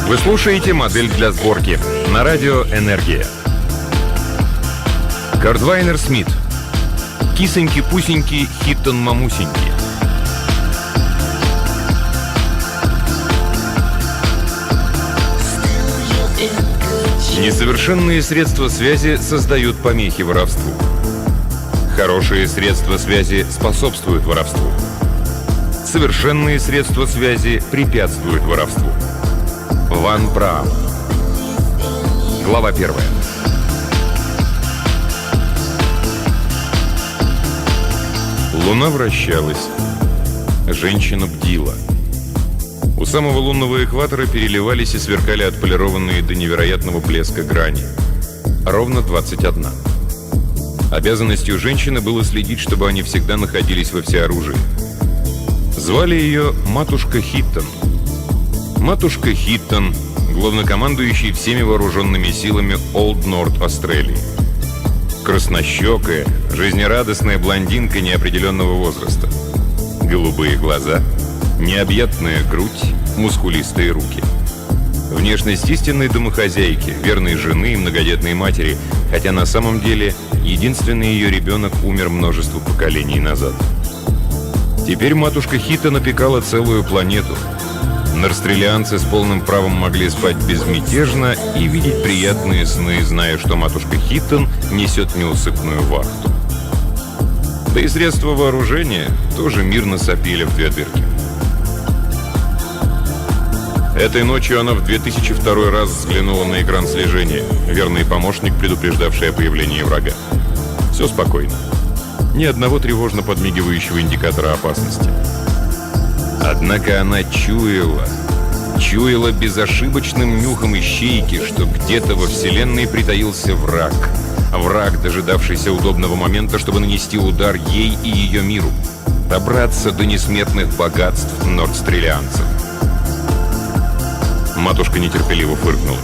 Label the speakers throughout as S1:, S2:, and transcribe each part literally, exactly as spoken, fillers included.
S1: Вы слушаете «Модель для сборки» на радио «Энергия». Кордвайнер Смит. Кисоньки-пусеньки, хиттон-мамусеньки. Несовершенные средства связи создают помехи воровству. Хорошие средства связи способствуют воровству. Совершенные средства связи препятствуют воровству. Ван Браун. Глава первая. Луна вращалась. Женщина бдила. У самого лунного экватора переливались и сверкали отполированные до невероятного блеска грани. Ровно двадцать одна. Обязанностью женщины было следить, чтобы они всегда находились во всеоружии. Звали ее Матушка Хиттон. Матушка Хиттон, главнокомандующий всеми вооруженными силами Олд Норт Австралии. Краснощекая, жизнерадостная блондинка неопределенного возраста. Голубые глаза, необъятная грудь, мускулистые руки. Внешность истинной домохозяйки, верной жены и многодетной матери, хотя на самом деле единственный ее ребенок умер множество поколений назад. Теперь матушка Хиттон опекала целую планету. Норстрелианцы с полным правом могли спать безмятежно и видеть приятные сны, зная, что матушка Хиттон несет неусыпную вахту. Да и средства вооружения тоже мирно сопели в две дырки. Этой ночью она в две тысячи второй раз взглянула на экран слежения, верный помощник, предупреждавший о появлении врага. Все спокойно. Ни одного тревожно подмигивающего индикатора опасности. Однако она чуяла, чуяла безошибочным нюхом ищейки, что где-то во Вселенной притаился враг. Враг, дожидавшийся удобного момента, чтобы нанести удар ей и ее миру. Добраться до несметных богатств нордстрелианцев. Матушка нетерпеливо фыркнула.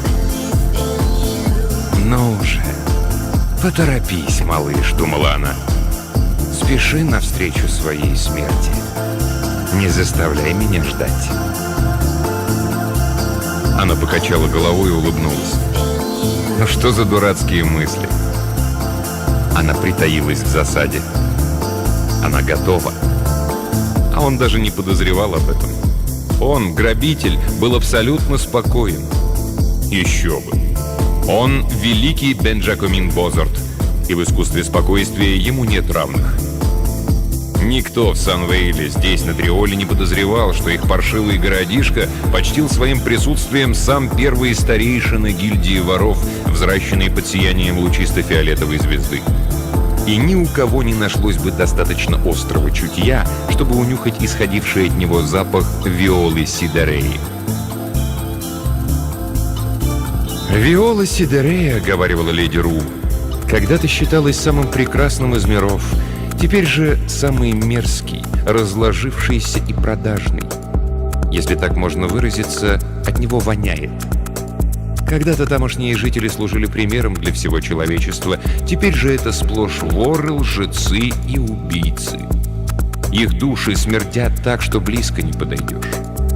S1: «Ну уже, поторопись, малыш», — думала она. «Спеши навстречу своей смерти. Не заставляй меня ждать». Она покачала головой и улыбнулась. Ну что за дурацкие мысли? Она притаилась в засаде. Она готова. А он даже не подозревал об этом. Он, грабитель, был абсолютно спокоен. Еще бы. Он великий Бенджакомин Бозарт, и в искусстве спокойствия ему нет равных. Никто в Санвейле, здесь, на Триоле, не подозревал, что их паршивый городишко почтил своим присутствием сам первый старейшина гильдии воров, взращенный под сиянием лучисто-фиолетовой звезды. И ни у кого не нашлось бы достаточно острого чутья, чтобы унюхать исходивший от него запах Виолы Сидереи. «Виола Сидерея», — говаривала леди Ру, — «когда-то считалась самым прекрасным из миров, теперь же самый мерзкий, разложившийся и продажный. Если так можно выразиться, от него воняет. Когда-то тамошние жители служили примером для всего человечества, теперь же это сплошь воры, лжецы и убийцы. Их души смердят так, что близко не подойдешь».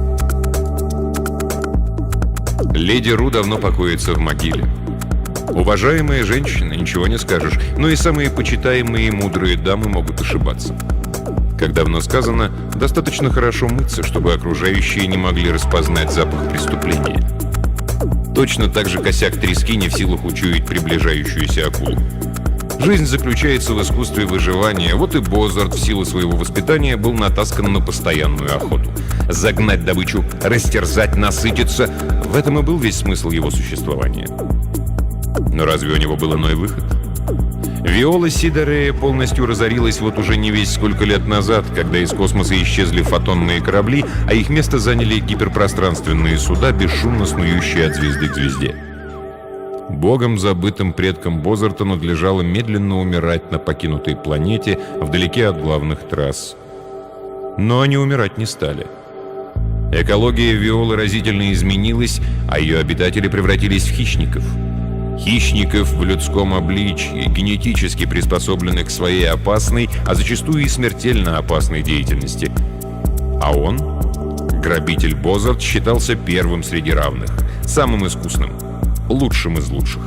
S1: Леди Ру давно покоится в могиле. Уважаемая женщина, ничего не скажешь, но и самые почитаемые и мудрые дамы могут ошибаться. Как давно сказано, достаточно хорошо мыться, чтобы окружающие не могли распознать запах преступления. Точно так же косяк трески не в силах учуять приближающуюся акулу. Жизнь заключается в искусстве выживания, вот и Бозарт в силу своего воспитания был натаскан на постоянную охоту. Загнать добычу, растерзать, насытиться — в этом и был весь смысл его существования. Но разве у него был иной выход? Виола Сидерея полностью разорилась вот уже не весь сколько лет назад, когда из космоса исчезли фотонные корабли, а их место заняли гиперпространственные суда, бесшумно снующие от звезды к звезде. Богом забытым предкам Бозарта надлежало медленно умирать на покинутой планете, вдалеке от главных трасс. Но они умирать не стали. Экология Виолы разительно изменилась, а ее обитатели превратились в хищников. Хищников в людском обличье, генетически приспособленных к своей опасной, а зачастую и смертельно опасной деятельности. А он Грабитель Бозарт считался первым среди равных, самым искусным, лучшим из лучших.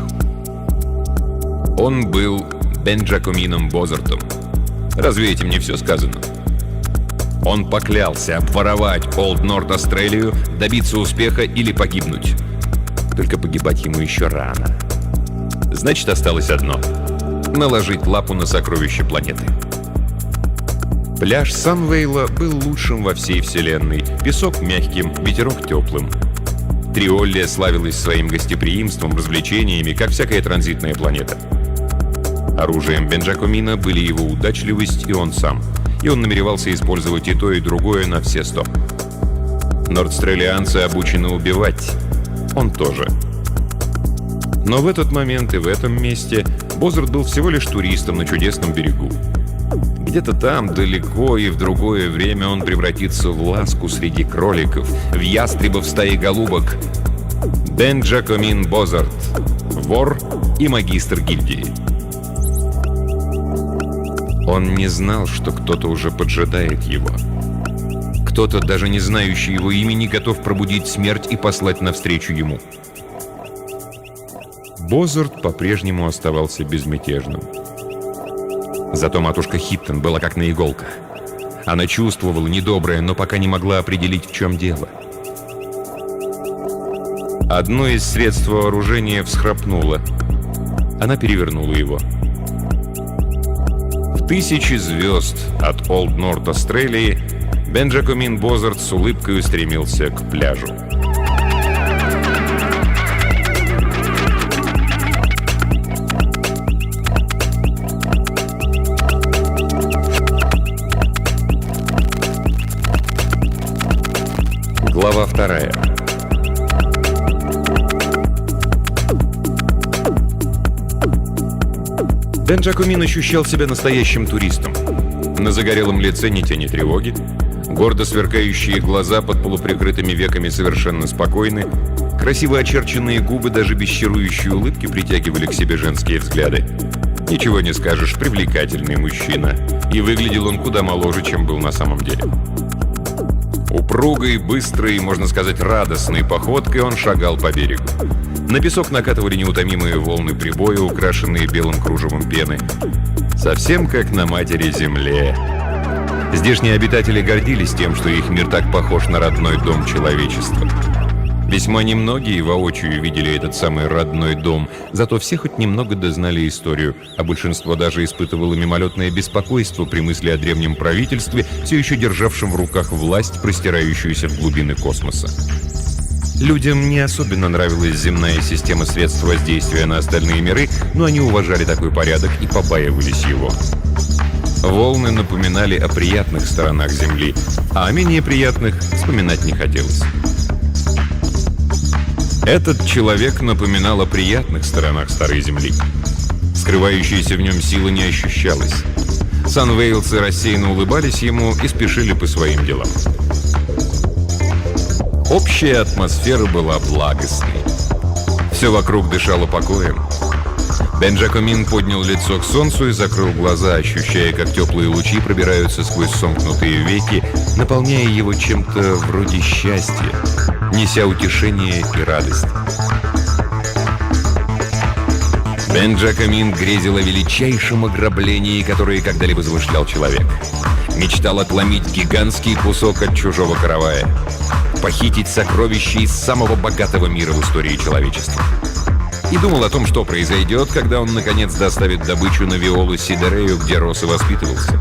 S1: Он был Бенджакомином Бозартом. Разве этим не все сказано? Он поклялся обворовать Олд Норт Австралию, добиться успеха или погибнуть. Только погибать ему еще рано. Значит, осталось одно — наложить лапу на сокровища планеты. Пляж Санвейла был лучшим во всей вселенной. Песок мягким, ветерок теплым. Триоллия славилась своим гостеприимством, развлечениями, как всякая транзитная планета. Оружием Бенджакомина были его удачливость и он сам. И он намеревался использовать и то, и другое на все сто. Нордстрелианцы обучены убивать. Он тоже. Но в этот момент и в этом месте Бозарт был всего лишь туристом на чудесном берегу. Где-то там, далеко и в другое время он превратится в ласку среди кроликов, в ястреба в стае голубок. Бенджакомин Бозарт, вор и магистр гильдии. Он не знал, что кто-то уже поджидает его. Кто-то, даже не знающий его имени, готов пробудить смерть и послать навстречу ему. Бозарт по-прежнему оставался безмятежным. Зато матушка Хиттон была как на иголках. Она чувствовала недоброе, но пока не могла определить, в чем дело. Одно из средств вооружения всхрапнуло. Она перевернула его. В тысячи звезд от Олд Норт Австралии Бенджакомин Бозарт с улыбкой устремился к пляжу. Глава вторая. Бенджакомин ощущал себя настоящим туристом. На загорелом лице ни тени тревоги, гордо сверкающие глаза под полуприкрытыми веками совершенно спокойны, красиво очерченные губы даже без чарующей улыбки притягивали к себе женские взгляды. Ничего не скажешь, привлекательный мужчина. И выглядел он куда моложе, чем был на самом деле. Упругой, быстрой, можно сказать, радостной походкой он шагал по берегу. На песок накатывали неутомимые волны прибоя, украшенные белым кружевом пены. Совсем как на матери земле. Здешние обитатели гордились тем, что их мир так похож на родной дом человечества. Весьма немногие воочию видели этот самый родной дом, зато все хоть немного дознали историю, а большинство даже испытывало мимолетное беспокойство при мысли о древнем правительстве, все еще державшем в руках власть, простирающуюся в глубины космоса. Людям не особенно нравилась земная система средств воздействия на остальные миры, но они уважали такой порядок и побаивались его. Волны напоминали о приятных сторонах Земли, а о менее приятных вспоминать не хотелось. Этот человек напоминал о приятных сторонах Старой Земли. Скрывающаяся в нем сила не ощущалась. Санвейлцы рассеянно улыбались ему и спешили по своим делам. Общая атмосфера была благостной. Все вокруг дышало покоем. Бенджакомин поднял лицо к солнцу и закрыл глаза, ощущая, как теплые лучи пробираются сквозь сомкнутые веки, наполняя его чем-то вроде счастья, неся утешение и радость. Бенджакомин грезил о величайшем ограблении, которое когда-либо замышлял человек. Мечтал отломить гигантский кусок от чужого каравая, похитить сокровища из самого богатого мира в истории человечества. И думал о том, что произойдет, когда он наконец доставит добычу на Виолу Сидерею, где рос и воспитывался.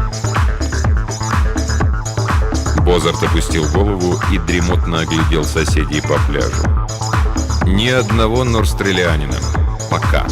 S1: Бозарт опустил голову и дремотно оглядел соседей по пляжу. Ни одного норстрелианина. Пока.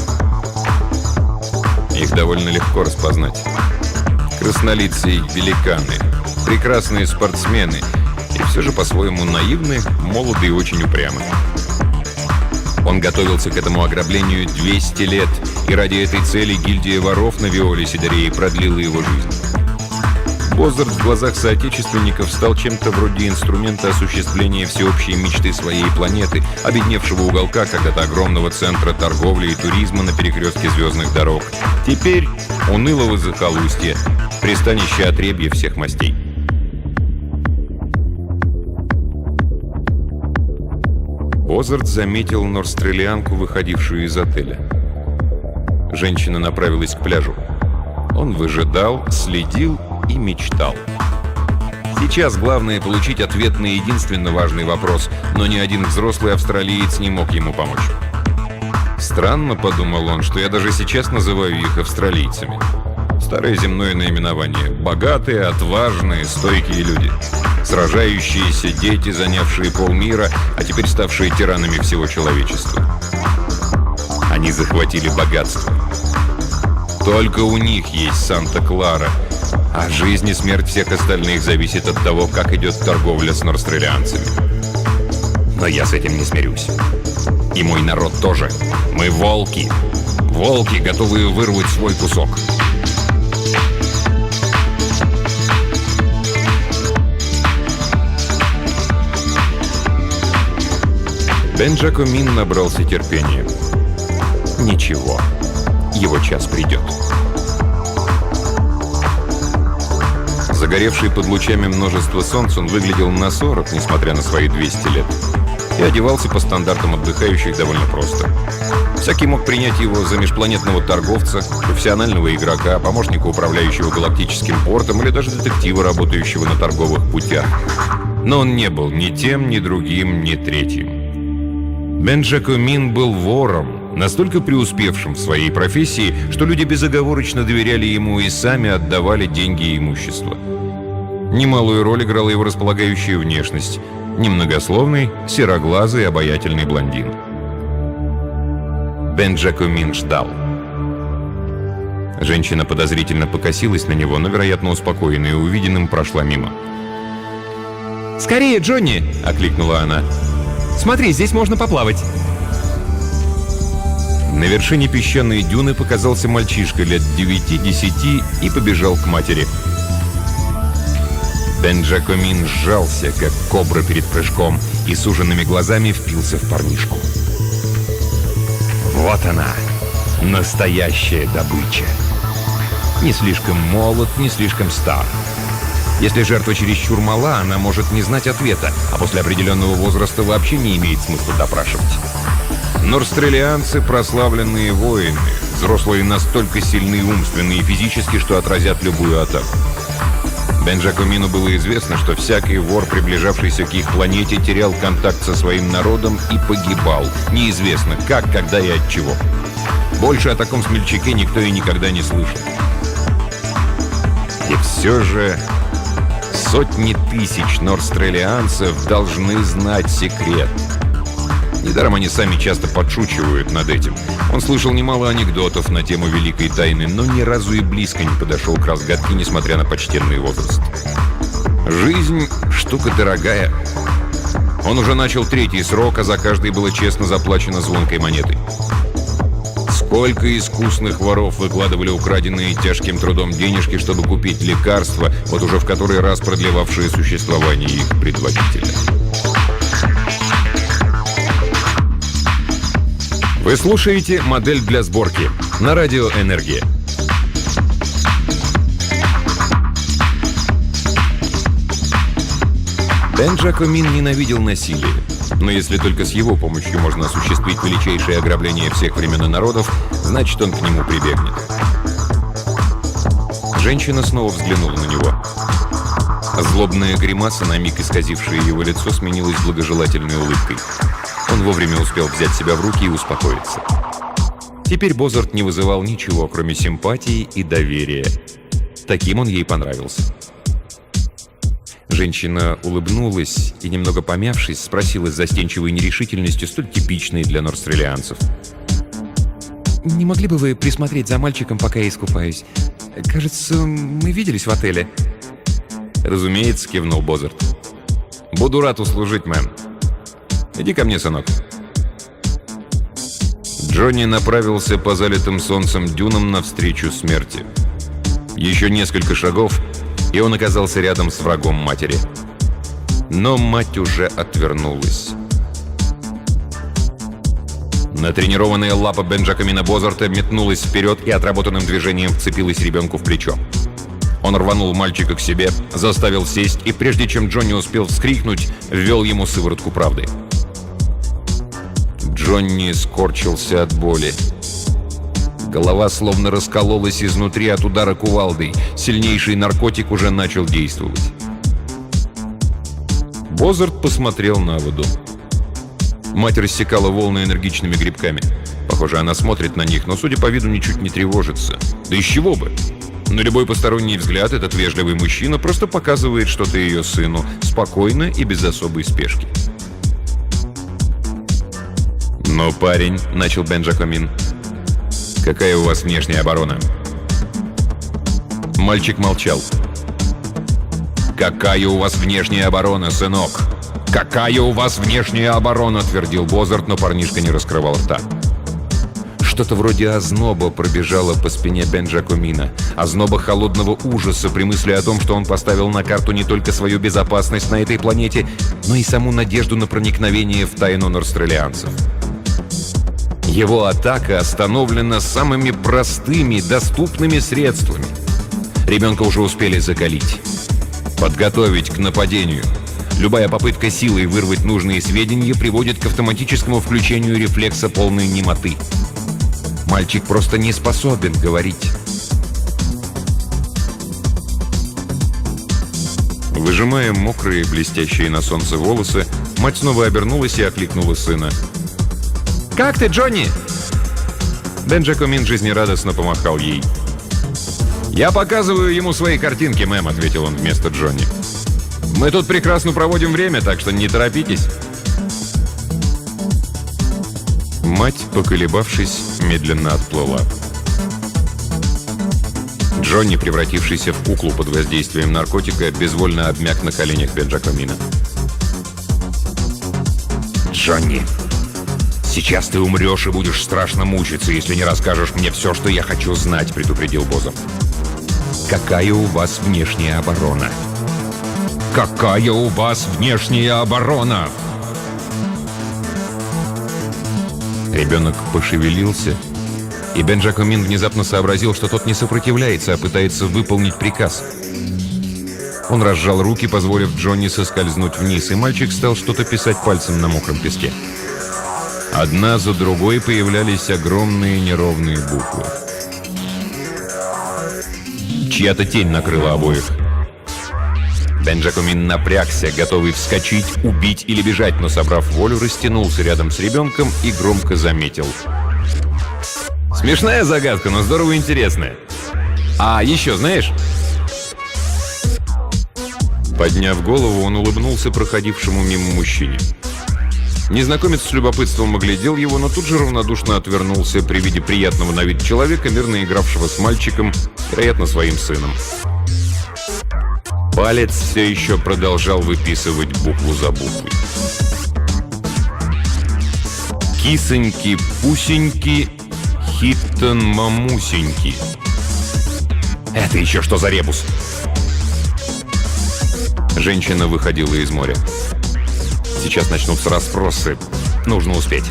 S1: Их довольно легко распознать. Краснолицые великаны, прекрасные спортсмены и все же по-своему наивны, молоды и очень упрямы. Он готовился к этому ограблению двести лет, и ради этой цели гильдия воров на Виоле Сидерее продлила его жизнь. Бозарт в глазах соотечественников стал чем-то вроде инструмента осуществления всеобщей мечты своей планеты, обедневшего уголка когда-то огромного центра торговли и туризма на перекрестке звездных дорог. Теперь унылого захолустья, пристанище отребья всех мастей. Бозарт заметил норстрелианку, выходившую из отеля. Женщина направилась к пляжу. Он выжидал, следил и мечтал. Сейчас главное получить ответ на единственно важный вопрос, но ни один взрослый австралиец не мог ему помочь. Странно, подумал он, что я даже сейчас называю их австралийцами. Старое земное наименование. Богатые, отважные, стойкие люди. Сражающиеся дети, занявшие полмира, а теперь ставшие тиранами всего человечества. Они захватили богатство. Только у них есть Санта-Клара, а жизнь и смерть всех остальных зависит от того, как идет торговля с норстрелианцами. Но я с этим не смирюсь. И мой народ тоже. Мы волки. Волки, готовые вырвать свой кусок. Бенджакомин набрался терпения. Ничего, его час придет. Загоревший под лучами множества солнц, он выглядел на сорок, несмотря на свои двести лет. И одевался по стандартам отдыхающих довольно просто. Всякий мог принять его за межпланетного торговца, профессионального игрока, помощника управляющего галактическим портом или даже детектива, работающего на торговых путях. Но он не был ни тем, ни другим, ни третьим. Бенджакомин был вором, настолько преуспевшим в своей профессии, что люди безоговорочно доверяли ему и сами отдавали деньги и имущество. Немалую роль играла его располагающая внешность. Немногословный, сероглазый, обаятельный блондин. Бенджакомин ждал. Женщина подозрительно покосилась на него, но, вероятно, успокоенная увиденным, прошла мимо.
S2: «Скорее, Джонни!» — окликнула она. «Смотри, здесь можно поплавать!»
S1: На вершине песчаной дюны показался мальчишка лет девяти-десяти и побежал к матери. Бенджакомин сжался, как кобра перед прыжком, и суженными глазами впился в парнишку. Вот она, настоящая добыча. Не слишком молод, не слишком стар. Если жертва чересчур мала, она может не знать ответа, а после определенного возраста вообще не имеет смысла допрашивать. Норстрелианцы — прославленные воины, взрослые настолько сильны умственно и физически, что отразят любую атаку. Бенджакомину было известно, что всякий вор, приближавшийся к их планете, терял контакт со своим народом и погибал. Неизвестно как, когда и от чего. Больше о таком смельчаке никто и никогда не слышал. И все же сотни тысяч норстрелианцев должны знать секрет. Недаром они сами часто подшучивают над этим. Он слышал немало анекдотов на тему великой тайны, но ни разу и близко не подошел к разгадке, несмотря на почтенный возраст. Жизнь — штука дорогая. Он уже начал третий срок, а за каждый было честно заплачено звонкой монетой. Сколько искусных воров выкладывали украденные тяжким трудом денежки, чтобы купить лекарства, вот уже в который раз продлевавшие существование их предводителя. Вы слушаете «Модель для сборки» на радио «Энергия». Бенджакомин ненавидел насилие, но если только с его помощью можно осуществить величайшее ограбление всех времен и народов, значит, он к нему прибегнет. Женщина снова взглянула на него. Злобная гримаса, на миг исказившая его лицо, сменилась благожелательной улыбкой. Он вовремя успел взять себя в руки и успокоиться. Теперь Бозарт не вызывал ничего, кроме симпатии и доверия. Таким он ей понравился. Женщина улыбнулась и, немного помявшись, спросила с застенчивой нерешительностью, столь типичной для норстрелианцев:
S2: «Не могли бы вы присмотреть за мальчиком, пока я искупаюсь? Кажется, мы виделись в отеле».
S1: «Разумеется», — кивнул Бозарт. «Буду рад услужить, мэм. Иди ко мне, сынок». Джонни направился по залитым солнцем дюнам навстречу смерти. Еще несколько шагов, и он оказался рядом с врагом матери. Но мать уже отвернулась. Натренированная лапа Бенджакомина Бозарта метнулась вперед и отработанным движением вцепилась ребенку в плечо. Он рванул мальчика к себе, заставил сесть, и прежде чем Джонни успел вскрикнуть, ввел ему сыворотку правды. Джонни скорчился от боли. Голова словно раскололась изнутри от удара кувалдой. Сильнейший наркотик уже начал действовать. Бозарт посмотрел на воду. Мать рассекала волны энергичными грибками. Похоже, она смотрит на них, но, судя по виду, ничуть не тревожится. Да из чего бы? На любой посторонний взгляд этот вежливый мужчина просто показывает что-то ее сыну, спокойно и без особой спешки. «Ну, парень», — начал Бенджакомин, — «какая у вас внешняя оборона?» Мальчик молчал. «Какая у вас внешняя оборона, сынок? Какая у вас внешняя оборона?» — твердил Бозарт, но парнишка не раскрывал рта. Что-то вроде озноба пробежало по спине Бенджакомина. Озноба холодного ужаса при мысли о том, что он поставил на карту не только свою безопасность на этой планете, но и саму надежду на проникновение в тайну норстрелианцев. Его атака остановлена самыми простыми, доступными средствами. Ребенка уже успели закалить, подготовить к нападению. Любая попытка силой вырвать нужные сведения приводит к автоматическому включению рефлекса полной немоты. Мальчик просто не способен говорить. Выжимая мокрые, блестящие на солнце волосы, мать снова обернулась и окликнула сына. «Как ты, Джонни?» Бенджакомин жизнерадостно помахал ей. «Я показываю ему свои картинки, мэм», — ответил он вместо Джонни. «Мы тут прекрасно проводим время, так что не торопитесь». Мать, поколебавшись, медленно отплыла. Джонни, превратившийся в куклу под воздействием наркотика, безвольно обмяк на коленях Бенджакомина. «Джонни, сейчас ты умрешь и будешь страшно мучиться, если не расскажешь мне все, что я хочу знать», — предупредил Бозарт. «Какая у вас внешняя оборона?» «Какая у вас внешняя оборона?» Ребенок пошевелился, и Бенджакомин внезапно сообразил, что тот не сопротивляется, а пытается выполнить приказ. Он разжал руки, позволив Джонни соскользнуть вниз, и мальчик стал что-то писать пальцем на мокром песке. Одна за другой появлялись огромные неровные буквы. Чья-то тень накрыла обоих. Бенджакомин напрягся, готовый вскочить, убить или бежать, но, собрав волю, растянулся рядом с ребенком и громко заметил. «Смешная загадка, но здорово интересная. А еще знаешь?» Подняв голову, он улыбнулся проходившему мимо мужчине. Незнакомец с любопытством оглядел его, но тут же равнодушно отвернулся при виде приятного на вид человека, мирно игравшего с мальчиком, вероятно, своим сыном. Палец все еще продолжал выписывать букву за буквой. «Кисоньки-пусеньки, хиттон-мамусеньки». «Это еще что за ребус?» Женщина выходила из моря. Сейчас начнутся расспросы. Нужно успеть.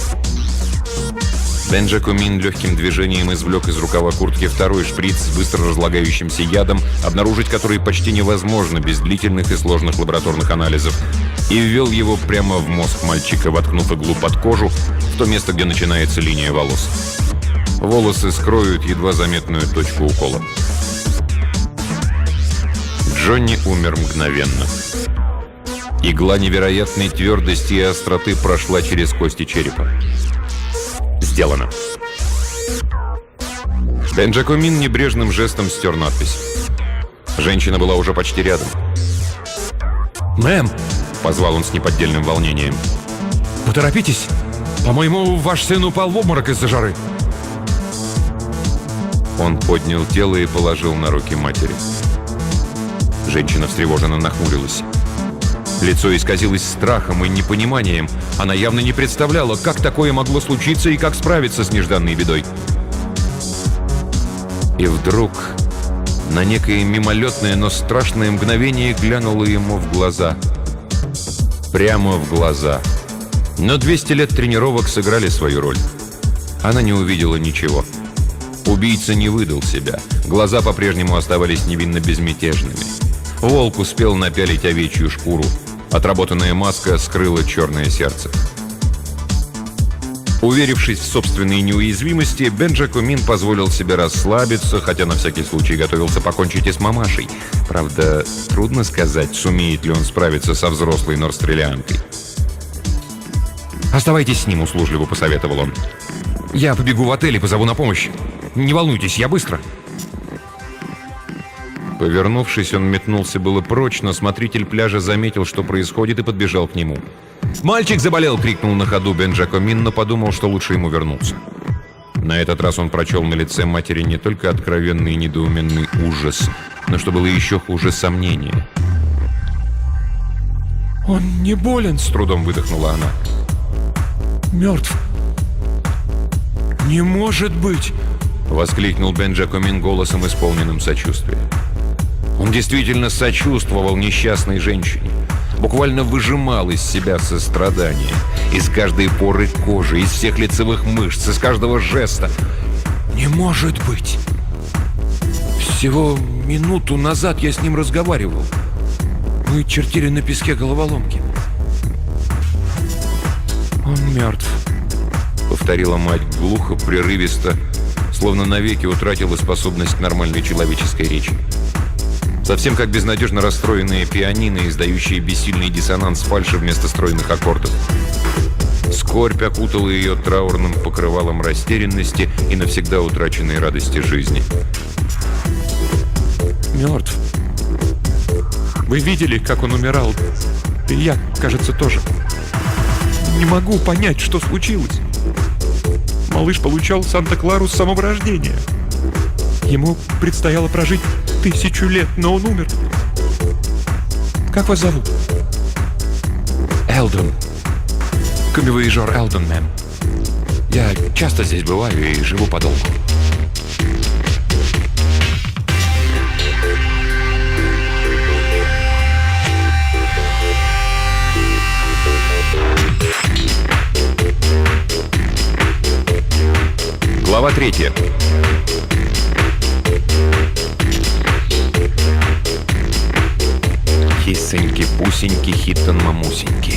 S1: Бенджакомин легким движением извлек из рукава куртки второй шприц с быстро разлагающимся ядом, обнаружить который почти невозможно без длительных и сложных лабораторных анализов, и ввел его прямо в мозг мальчика, воткнув иглу под кожу, в то место, где начинается линия волос. Волосы скроют едва заметную точку укола. Джонни умер мгновенно. Игла невероятной твердости и остроты прошла через кости черепа. Сделано. Бенджакомин небрежным жестом стер надпись. Женщина была уже почти рядом. «Мэм!» — позвал он с неподдельным волнением. «Поторопитесь! По-моему, ваш сын упал в обморок из-за жары!» Он поднял тело и положил на руки матери. Женщина встревоженно нахмурилась. Лицо исказилось страхом и непониманием. Она явно не представляла, как такое могло случиться и как справиться с нежданной бедой. И вдруг на некое мимолетное, но страшное мгновение глянуло ему в глаза. Прямо в глаза. Но двести лет тренировок сыграли свою роль. Она не увидела ничего. Убийца не выдал себя. Глаза по-прежнему оставались невинно безмятежными. Волк успел напялить овечью шкуру. Отработанная маска скрыла черное сердце. Уверившись в собственной неуязвимости, Бенджакомин позволил себе расслабиться, хотя на всякий случай готовился покончить и с мамашей. Правда, трудно сказать, сумеет ли он справиться со взрослой норстрелианкой.
S2: «Оставайтесь с ним», — услужливо посоветовал он. «Я побегу в отель и позову на помощь. Не волнуйтесь, я быстро».
S1: Повернувшись, он метнулся было прочь, но смотритель пляжа заметил, что происходит, и подбежал к нему. «Мальчик заболел!» — крикнул на ходу Бенджакомин, но подумал, что лучше ему вернуться. На этот раз он прочел на лице матери не только откровенный и недоуменный ужас, но, что было еще хуже, сомнение.
S2: «Он не болен!» — с трудом выдохнула она. «Мертв! Не может быть!»
S1: — воскликнул Бенджакомин голосом, исполненным сочувствия. Он действительно сочувствовал несчастной женщине, буквально выжимал из себя сострадание, из каждой поры кожи, из всех лицевых мышц, из каждого жеста.
S2: «Не может быть! Всего минуту назад я с ним разговаривал. Мы чертили на песке головоломки. Он мертв»,
S1: — повторила мать глухо, прерывисто, словно навеки утратила способность к нормальной человеческой речи. Совсем как безнадежно расстроенные пианино, издающие бессильный диссонанс фальши вместо стройных аккордов. Скорбь окутала ее траурным покрывалом растерянности и навсегда утраченной радости жизни.
S2: «Мертв. Вы видели, как он умирал? И я, кажется, тоже. Не могу понять, что случилось. Малыш получал Санта-Клару с самого рождения. Ему предстояло прожить тысячу лет, но он умер. Как вас зовут?»
S1: «Элдон.
S2: Камевояжер Элдон, мэм. Я часто здесь бываю и живу подолгу».
S1: Глава третья. Кисеньки-пусеньки, хитон-мамусеньки.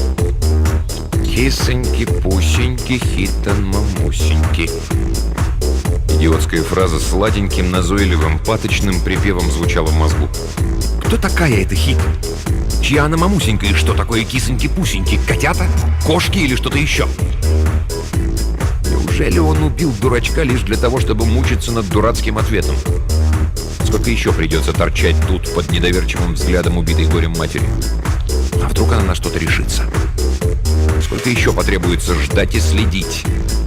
S1: Кисеньки-пусеньки, хитон-мамусеньки. Идиотская фраза с сладеньким, назойливым, паточным припевом звучала в мозгу.
S2: Кто такая эта Хитон? Чья она мамусенька и что такое кисоньки-пусеньки? Котята? Кошки или что-то еще?
S1: Неужели он убил дурачка лишь для того, чтобы мучиться над дурацким ответом? Сколько еще придется торчать тут под недоверчивым взглядом убитой горем матери? А вдруг она на что-то решится? Сколько еще потребуется ждать и следить?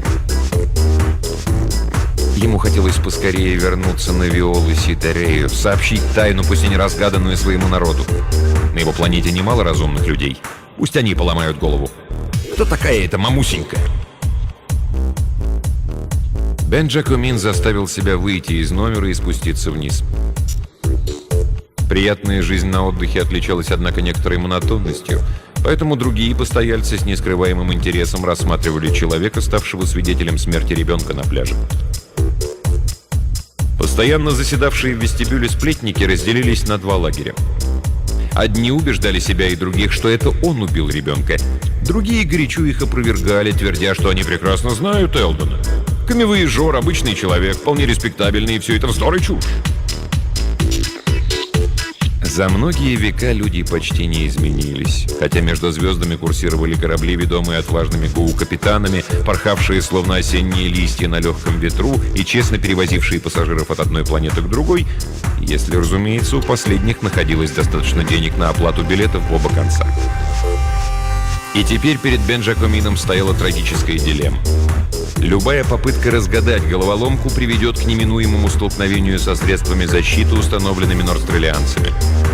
S1: Ему хотелось поскорее вернуться на Виолу Ситарею, сообщить тайну, пусть и неразгаданную своему народу. На его планете немало разумных людей. Пусть они поломают голову. Кто такая эта мамусенька? Бенджакомин заставил себя выйти из номера и спуститься вниз. Приятная жизнь на отдыхе отличалась, однако, некоторой монотонностью, поэтому другие постояльцы с нескрываемым интересом рассматривали человека, ставшего свидетелем смерти ребенка на пляже. Постоянно заседавшие в вестибюле сплетники разделились на два лагеря. Одни убеждали себя и других, что это он убил ребенка. Другие горячо их опровергали, твердя, что они прекрасно знают Элдона. Камевояжер, обычный человек, вполне респектабельный, и все это вздор и чушь. За многие века люди почти не изменились, хотя между звездами курсировали корабли, ведомые отважными гоу-капитанами, порхавшие словно осенние листья на легком ветру и честно перевозившие пассажиров от одной планеты к другой, если, разумеется, у последних находилось достаточно денег на оплату билетов в оба конца. И теперь перед Бенджакомином стояла трагическая дилемма. Любая попытка разгадать головоломку приведет к неминуемому столкновению со средствами защиты, установленными норстрелианцами.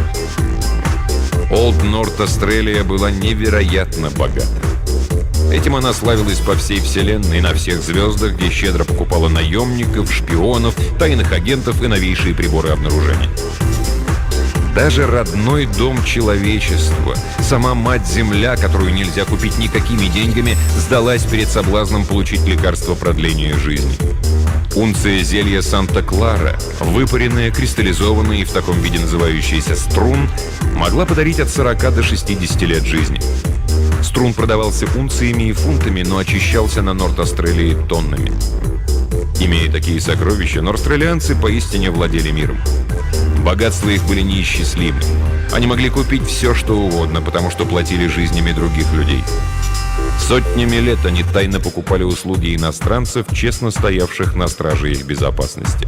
S1: Олд Норт Астрелия была невероятно богата. Этим она славилась по всей вселенной, на всех звездах, где щедро покупала наемников, шпионов, тайных агентов и новейшие приборы обнаружения. Даже родной дом человечества, сама мать-земля, которую нельзя купить никакими деньгами, сдалась перед соблазном получить лекарство продления жизни. Унция зелья Санта-Клара, выпаренная, кристаллизованная и в таком виде называющаяся струн, могла подарить от сорока до шестидесяти лет жизни. Струн продавался унциями и фунтами, но очищался на Норд-Австралии тоннами. Имея такие сокровища, норстралианцы поистине владели миром. Богатства их были неисчислимы. Они могли купить все, что угодно, потому что платили жизнями других людей. Сотнями лет они тайно покупали услуги иностранцев, честно стоявших на страже их безопасности.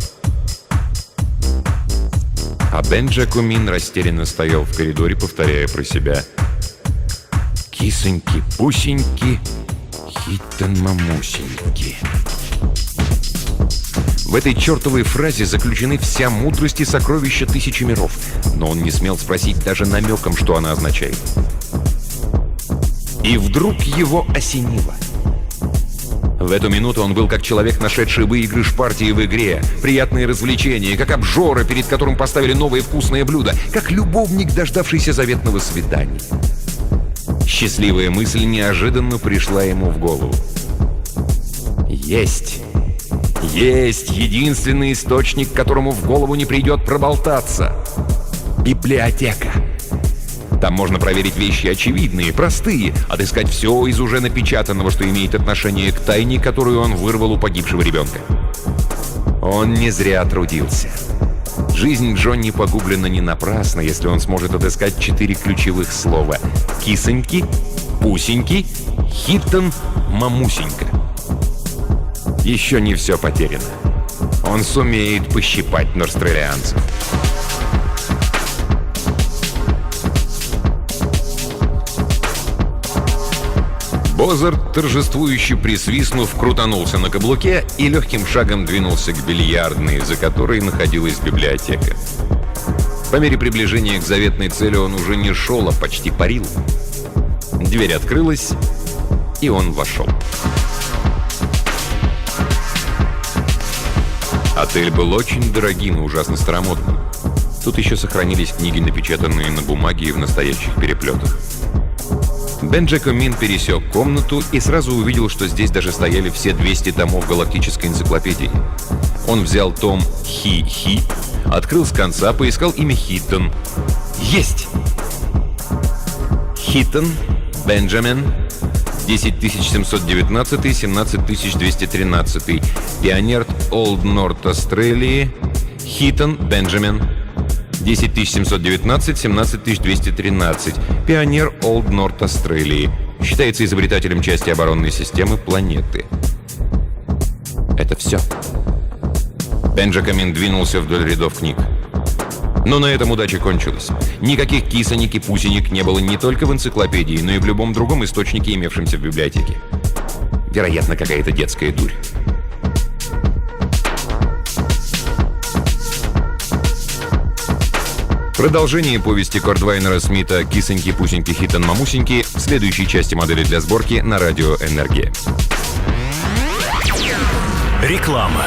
S1: А Бен Джакомин растерянно стоял в коридоре, повторяя про себя: «Кисоньки, пусеньки, хиттен-мамусеньки». В этой чертовой фразе заключены вся мудрость и сокровища тысячи миров, но он не смел спросить даже намеком, что она означает. И вдруг его осенило. В эту минуту он был как человек, нашедший выигрыш партии в игре, приятные развлечения, как обжора, перед которым поставили новое вкусное блюдо, как любовник, дождавшийся заветного свидания. Счастливая мысль неожиданно пришла ему в голову. Есть! Есть единственный источник, к которому в голову не придет проболтаться. Библиотека. Там можно проверить вещи очевидные, простые, отыскать все из уже напечатанного, что имеет отношение к тайне, которую он вырвал у погибшего ребенка. Он не зря трудился. Жизнь Джонни погублена не напрасно, если он сможет отыскать четыре ключевых слова: кисоньки, пусеньки, хиттен, мамусенька. Еще не все потеряно. Он сумеет пощипать норстралианцев. Бозарт, торжествующе присвистнув, крутанулся на каблуке и легким шагом двинулся к бильярдной, за которой находилась библиотека. По мере приближения к заветной цели он уже не шел, а почти парил. Дверь открылась, и он вошел. Отель был очень дорогим и ужасно старомодным. Тут еще сохранились книги, напечатанные на бумаге и в настоящих переплетах. Бен Джакомин пересек комнату и сразу увидел, что здесь даже стояли все двести томов галактической энциклопедии. Он взял том «Хи-Хи», открыл с конца, поискал имя Хиттен. Есть! Хиттен, Бенджамин, десять тысяч семьсот девятнадцать, семнадцать тысяч двести тринадцать, пионер Олд Норт Австралии, Хиттен, Бенджамин, десять тысяч семьсот девятнадцать, семнадцать тысяч двести тринадцать, пионер Олд Норт Австралии, считается изобретателем части оборонной системы планеты. Это все. Бен Джакомин двинулся вдоль рядов книг. Но на этом удача кончилась. Никаких кисонек и пусенек не было не только в энциклопедии, но и в любом другом источнике, имевшемся в библиотеке. Вероятно, какая-то детская дурь. Продолжение повести Кордвайнера Смита «Кисоньки, пусеньки, хиттен, мамусеньки» в следующей части модели для сборки на радио «Энергия».
S3: Реклама.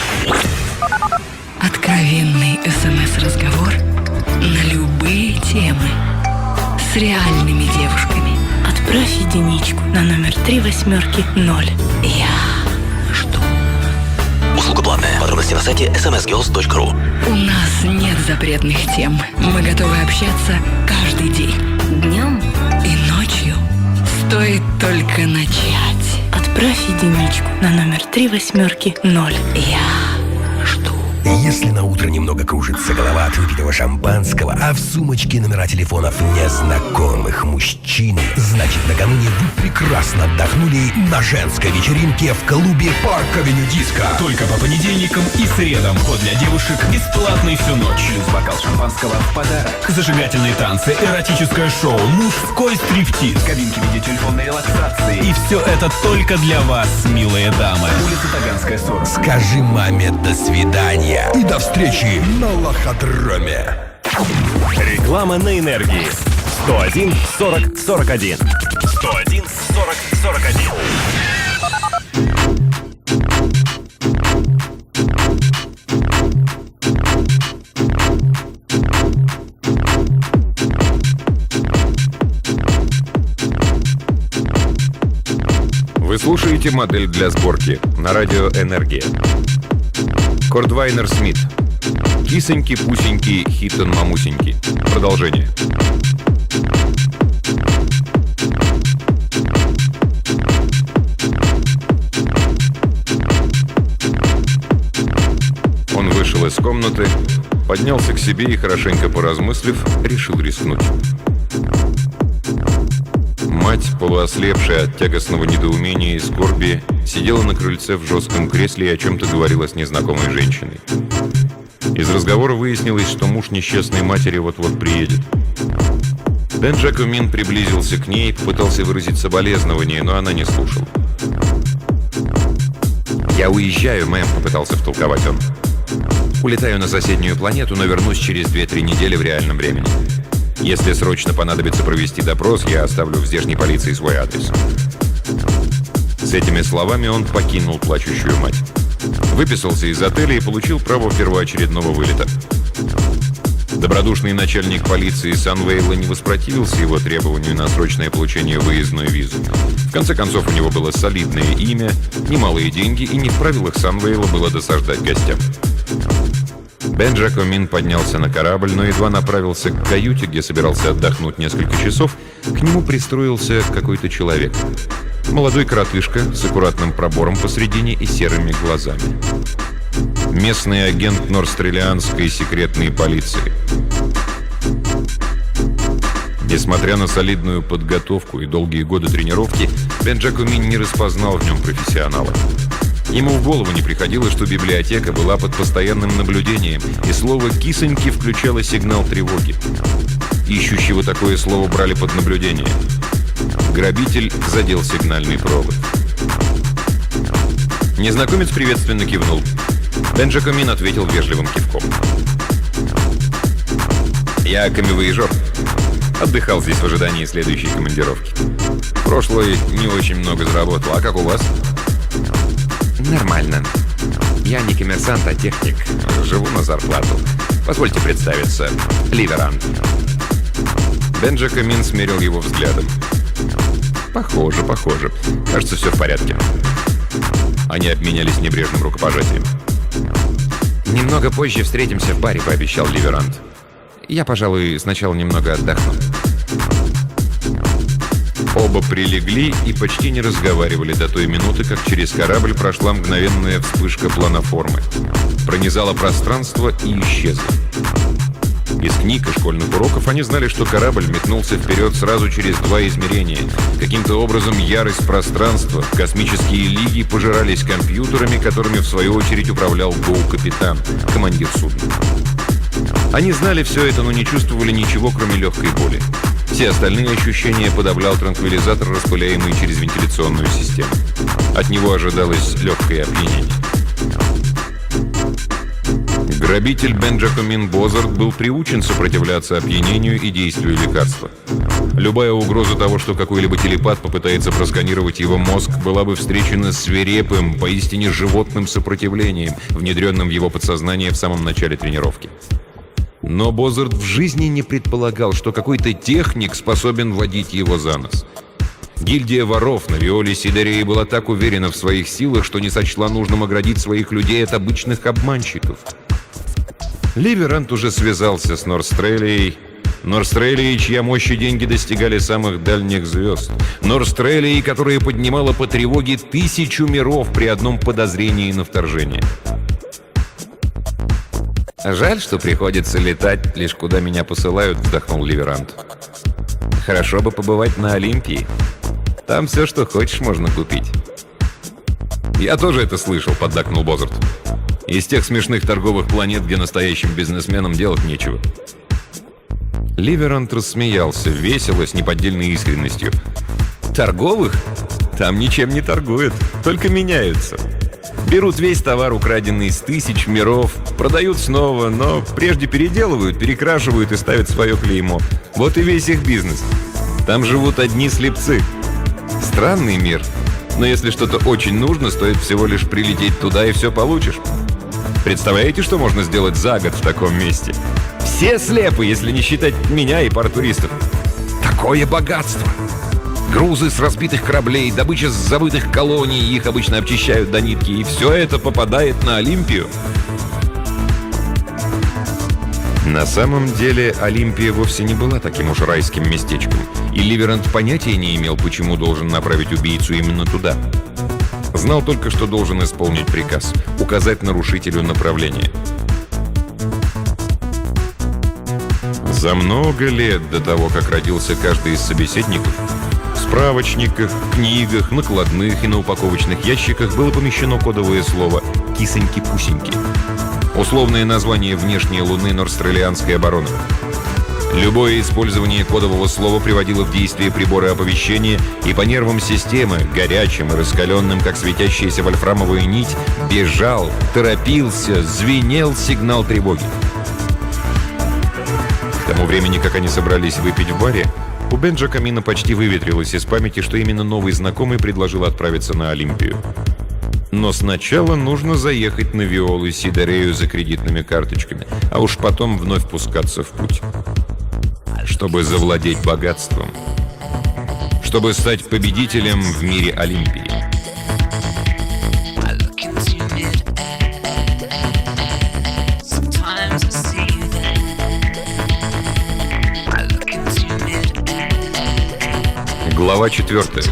S4: Откровенный СМС-разговор на любые темы с реальными девушками. Отправь единичку на номер три восьмерки ноль. Я жду.
S3: Услуга платная. Подробности на сайте эс эм эс герлс точка ру.
S4: У нас нет запретных тем. Мы готовы общаться каждый день. Днем и ночью. Стоит только начать. Отправь единичку на номер три восьмерки ноль. Я жду.
S5: Если на утро немного кружится голова от выпитого шампанского, а в сумочке номера телефонов незнакомых мужчин, значит, накануне вы прекрасно отдохнули на женской вечеринке в клубе Парк Авеню Диско.
S6: Только по понедельникам и средам. Вход для девушек бесплатный всю ночь. Плюс бокал шампанского в подарок. Зажигательные танцы, эротическое шоу, мужской стриптиз, кабинки видеотелефонной релаксации. И все это только для вас, милые дамы. Улица Таганская, сорок.
S5: Скажи маме «до свидания» и до встречи на лохотроме.
S3: Реклама на энергии. сто один сорок сорок один. сто один сорок сорок один.
S1: Вы слушаете модель для сборки на радио «Энергия». Кордвайнер Смит. Кисоньки, пусеньки, хиттен, мамусеньки. Продолжение. из комнаты, поднялся к себе и, хорошенько поразмыслив, решил рискнуть. Мать, полуослепшая от тягостного недоумения и скорби, сидела на крыльце в жестком кресле и о чем-то говорила с незнакомой женщиной. Из разговора выяснилось, что муж несчастной матери вот-вот приедет. Бен Джакомин приблизился к ней и попытался выразить соболезнование, но она не слушала. «Я уезжаю, мэм», — попытался втолковать он. «Улетаю на соседнюю планету, но вернусь через две-три недели в реальном времени. Если срочно понадобится провести допрос, я оставлю в здешней полиции свой адрес». С этими словами он покинул плачущую мать. Выписался из отеля и получил право первоочередного вылета. Добродушный начальник полиции Санвейла не воспротивился его требованию на срочное получение выездной визы. В конце концов, у него было солидное имя, немалые деньги, и не в правилах Санвейла было досаждать гостям. Бен Джакомин поднялся на корабль, но едва направился к каюте, где собирался отдохнуть несколько часов, к нему пристроился какой-то человек. Молодой коротышка с аккуратным пробором посредине и серыми глазами. Местный агент норстрелианской секретной полиции. Несмотря на солидную подготовку и долгие годы тренировки, Бен Джакомин не распознал в нем профессионала. Ему в голову не приходило, что библиотека была под постоянным наблюдением, и слово «кисоньки» включало сигнал тревоги. Ищущего такое слово брали под наблюдение. Грабитель задел сигнальный провод. Незнакомец приветственно кивнул. Бен Джакомин ответил вежливым кивком. «Я камевояжер. Отдыхал здесь в ожидании следующей командировки. Прошлой не очень много заработал. А как у вас?» «Нормально. Я не коммерсант, а техник. Живу на зарплату. Позвольте представиться. Ливерант». Бен Джакомин смерил его взглядом. «Похоже, похоже. Кажется, все в порядке». Они обменялись небрежным рукопожатием. «Немного позже встретимся в баре», — пообещал Ливерант. «Я, пожалуй, сначала немного отдохну». Оба прилегли и почти не разговаривали до той минуты, как через корабль прошла мгновенная вспышка планоформы. Пронизала пространство и исчезла. Из книг и школьных уроков они знали, что корабль метнулся вперед сразу через два измерения. Каким-то образом ярость пространства, космические лиги пожирались компьютерами, которыми в свою очередь управлял Гоу-капитан, командир судна. Они знали все это, но не чувствовали ничего, кроме легкой боли. Все остальные ощущения подавлял транквилизатор, распыляемый через вентиляционную систему. От него ожидалось легкое опьянение. Грабитель Бен Джакомин Бозарт был приучен сопротивляться опьянению и действию лекарства. Любая угроза того, что какой-либо телепат попытается просканировать его мозг, была бы встречена свирепым, поистине животным сопротивлением, внедренным в его подсознание в самом начале тренировки. Но Бозарт в жизни не предполагал, что какой-то техник способен водить его за нос. Гильдия воров на Виоле Сидерии была так уверена в своих силах, что не сочла нужным оградить своих людей от обычных обманщиков. Ливерант уже связался с Норстрелией. Норстрелией, чья мощь и деньги достигали самых дальних звезд. Норстрелией, которая поднимала по тревоге тысячу миров при одном подозрении на вторжение. «Жаль, что приходится летать, лишь куда меня посылают», — вздохнул Ливерант. «Хорошо бы побывать на Олимпии. Там все, что хочешь, можно купить». «Я тоже это слышал», — поддакнул Бозарт. «Из тех смешных торговых планет, где настоящим бизнесменам делать нечего». Ливерант рассмеялся, весело, с неподдельной искренностью. «Торговых? Там ничем не торгуют, только меняются. Берут весь товар, украденный с тысяч миров, продают снова, но прежде переделывают, перекрашивают и ставят свое клеймо. Вот и весь их бизнес. Там живут одни слепцы. Странный мир, но если что-то очень нужно, стоит всего лишь прилететь туда, и все получишь. Представляете, что можно сделать за год в таком месте? Все слепы, если не считать меня и пару туристов. Такое богатство! Грузы с разбитых кораблей, добыча с забытых колоний, их обычно обчищают до нитки, и все это попадает на Олимпию. На самом деле, Олимпия вовсе не была таким уж райским местечком, и Ливерант понятия не имел, почему должен направить убийцу именно туда. Знал только, что должен исполнить приказ — указать нарушителю направление. За много лет до того, как родился каждый из собеседников, в справочниках, книгах, накладных и на упаковочных ящиках было помещено кодовое слово «кисоньки-пусеньки». Условное название внешней луны Норстрелианской обороны. Любое использование кодового слова приводило в действие приборы оповещения, и по нервам системы, горячим и раскаленным, как светящаяся вольфрамовая нить, бежал, торопился, звенел сигнал тревоги. К тому времени, как они собрались выпить в баре, у Бенджакамина почти выветрилось из памяти, что именно новый знакомый предложил отправиться на Олимпию. Но сначала нужно заехать на Виолу Сидерею за кредитными карточками, а уж потом вновь пускаться в путь. Чтобы завладеть богатством. Чтобы стать победителем в мире Олимпии. Глава четвертая.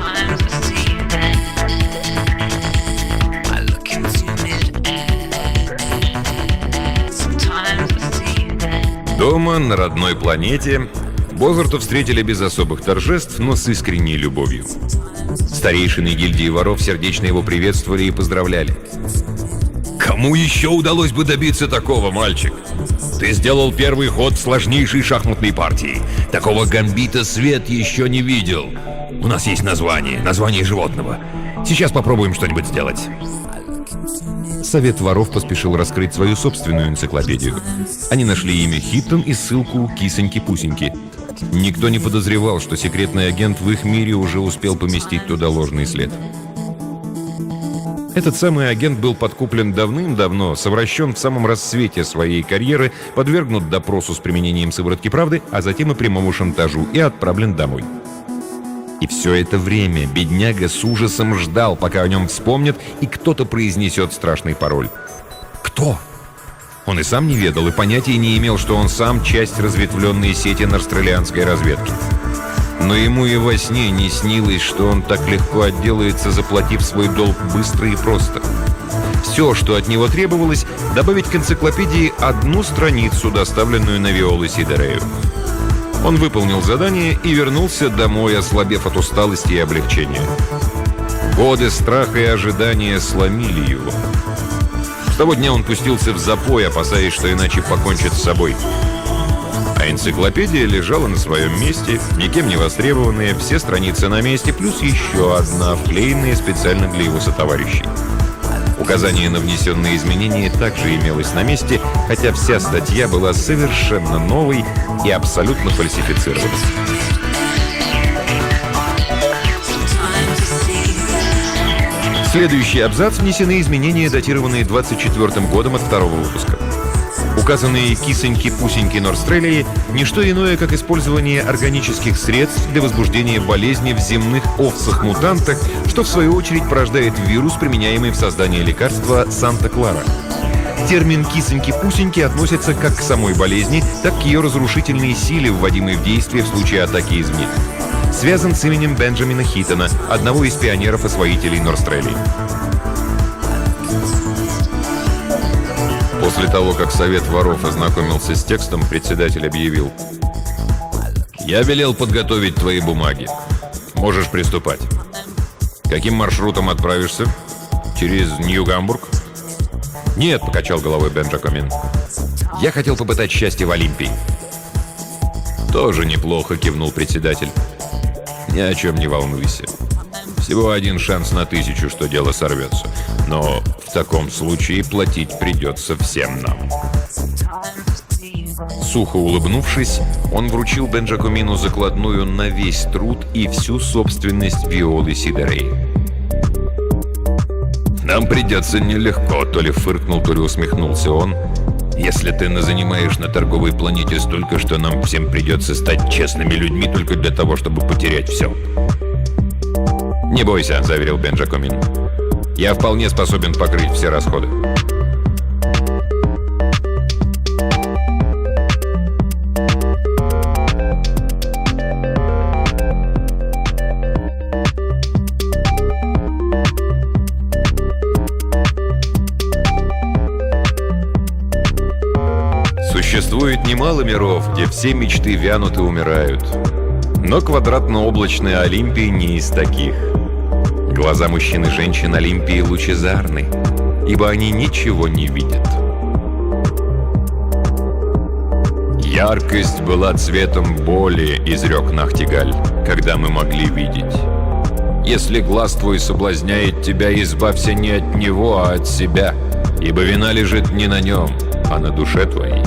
S1: Дома, на родной планете, Бозарта встретили без особых торжеств, но с искренней любовью. Старейшины гильдии воров сердечно его приветствовали и поздравляли. «Кому еще удалось бы добиться такого, мальчик? Ты сделал первый ход в сложнейшей шахматной партии. Такого гамбита свет еще не видел. У нас есть название, название животного. Сейчас попробуем что-нибудь сделать». Совет воров поспешил раскрыть свою собственную энциклопедию. Они нашли имя Хиттон и ссылку «Кисоньки-пусеньки». Никто не подозревал, что секретный агент в их мире уже успел поместить туда ложный след. Этот самый агент был подкуплен давным-давно, совращен в самом расцвете своей карьеры, подвергнут допросу с применением сыворотки правды, а затем и прямому шантажу, и отправлен домой. И все это время бедняга с ужасом ждал, пока о нем вспомнят, и кто-то произнесет страшный пароль. Кто? Он и сам не ведал, и понятия не имел, что он сам часть разветвленной сети норстрелианской разведки. Но ему и во сне не снилось, что он так легко отделается, заплатив свой долг быстро и просто. Все, что от него требовалось, добавить к энциклопедии одну страницу, доставленную на Виолу Сидерею. Он выполнил задание и вернулся домой, ослабев от усталости и облегчения. Годы страха и ожидания сломили его. С того дня он пустился в запой, опасаясь, что иначе покончит с собой. А энциклопедия лежала на своем месте, никем не востребованная, все страницы на месте, плюс еще одна, вклеенная специально для его сотоварищей. Указание на внесенные изменения также имелось на месте, хотя вся статья была совершенно новой и абсолютно фальсифицированной. В следующий абзац внесены изменения, датированные двадцать четвёртым годом от второго выпуска. Указанные кисоньки-пусеньки Норстрелии – не что иное, как использование органических средств для возбуждения болезни в земных овцах-мутантах, что в свою очередь порождает вирус, применяемый в создании лекарства Санта-Клара. Термин «кисоньки-пусеньки» относится как к самой болезни, так и к ее разрушительной силе, вводимой в действие в случае атаки извне. Связан с именем Бенджамина Хиттона, одного из пионеров-освоителей Норстрелии. После того, как Совет воров ознакомился с текстом, председатель объявил: «Я велел подготовить твои бумаги. Можешь приступать. Каким маршрутом отправишься? Через Нью-Гамбург?» «Нет», — покачал головой Бенджакамин. «Я хотел попытать счастье в Олимпии». «Тоже неплохо», — кивнул председатель. «Ни о чем не волнуйся. Всего один шанс на тысячу, что дело сорвется. Но в таком случае платить придется всем нам». Сухо улыбнувшись, он вручил Бенджакамину закладную на весь труд и всю собственность Виолы Сидереи. «Нам придется нелегко», — то ли фыркнул, то ли усмехнулся он. «Если ты назанимаешь на торговой планете столько, что нам всем придется стать честными людьми только для того, чтобы потерять все». «Не бойся», — заверил Бенджакамин. «Я вполне способен покрыть все расходы». Существует немало миров, где все мечты вянут и умирают. Но квадратно-облачная Олимпия не из таких. Глаза мужчин и женщин Олимпии лучезарны, ибо они ничего не видят. «Яркость была цветом боли», — изрек Нахтигаль, «когда мы могли видеть. Если глаз твой соблазняет тебя, избавься не от него, а от себя, ибо вина лежит не на нем, а на душе твоей».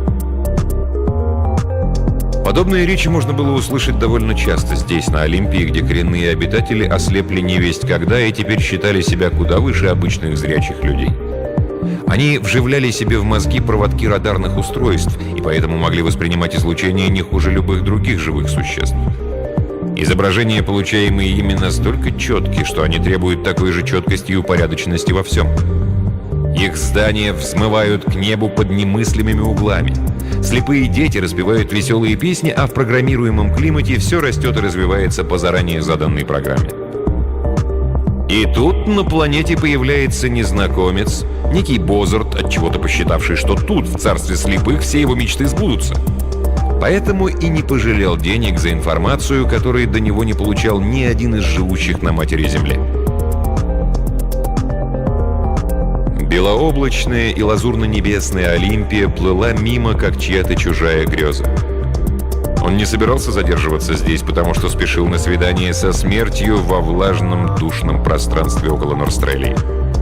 S1: Подобные речи можно было услышать довольно часто здесь, на Олимпии, где коренные обитатели ослепли невесть когда и теперь считали себя куда выше обычных зрячих людей. Они вживляли себе в мозги проводки радарных устройств и поэтому могли воспринимать излучение не хуже любых других живых существ. Изображения, получаемые ими, настолько четки, что они требуют такой же четкости и упорядоченности во всем. Их здания взмывают к небу под немыслимыми углами. Слепые дети распевают веселые песни, а в программируемом климате все растет и развивается по заранее заданной программе. И тут на планете появляется незнакомец, некий Бозарт, отчего-то посчитавший, что тут, в царстве слепых, все его мечты сбудутся. Поэтому и не пожалел денег за информацию, которую до него не получал ни один из живущих на матери Земле. Белооблачная и лазурно-небесная Олимпия плыла мимо, как чья-то чужая греза. Он не собирался задерживаться здесь, потому что спешил на свидание со смертью во влажном душном пространстве около Норстрелии.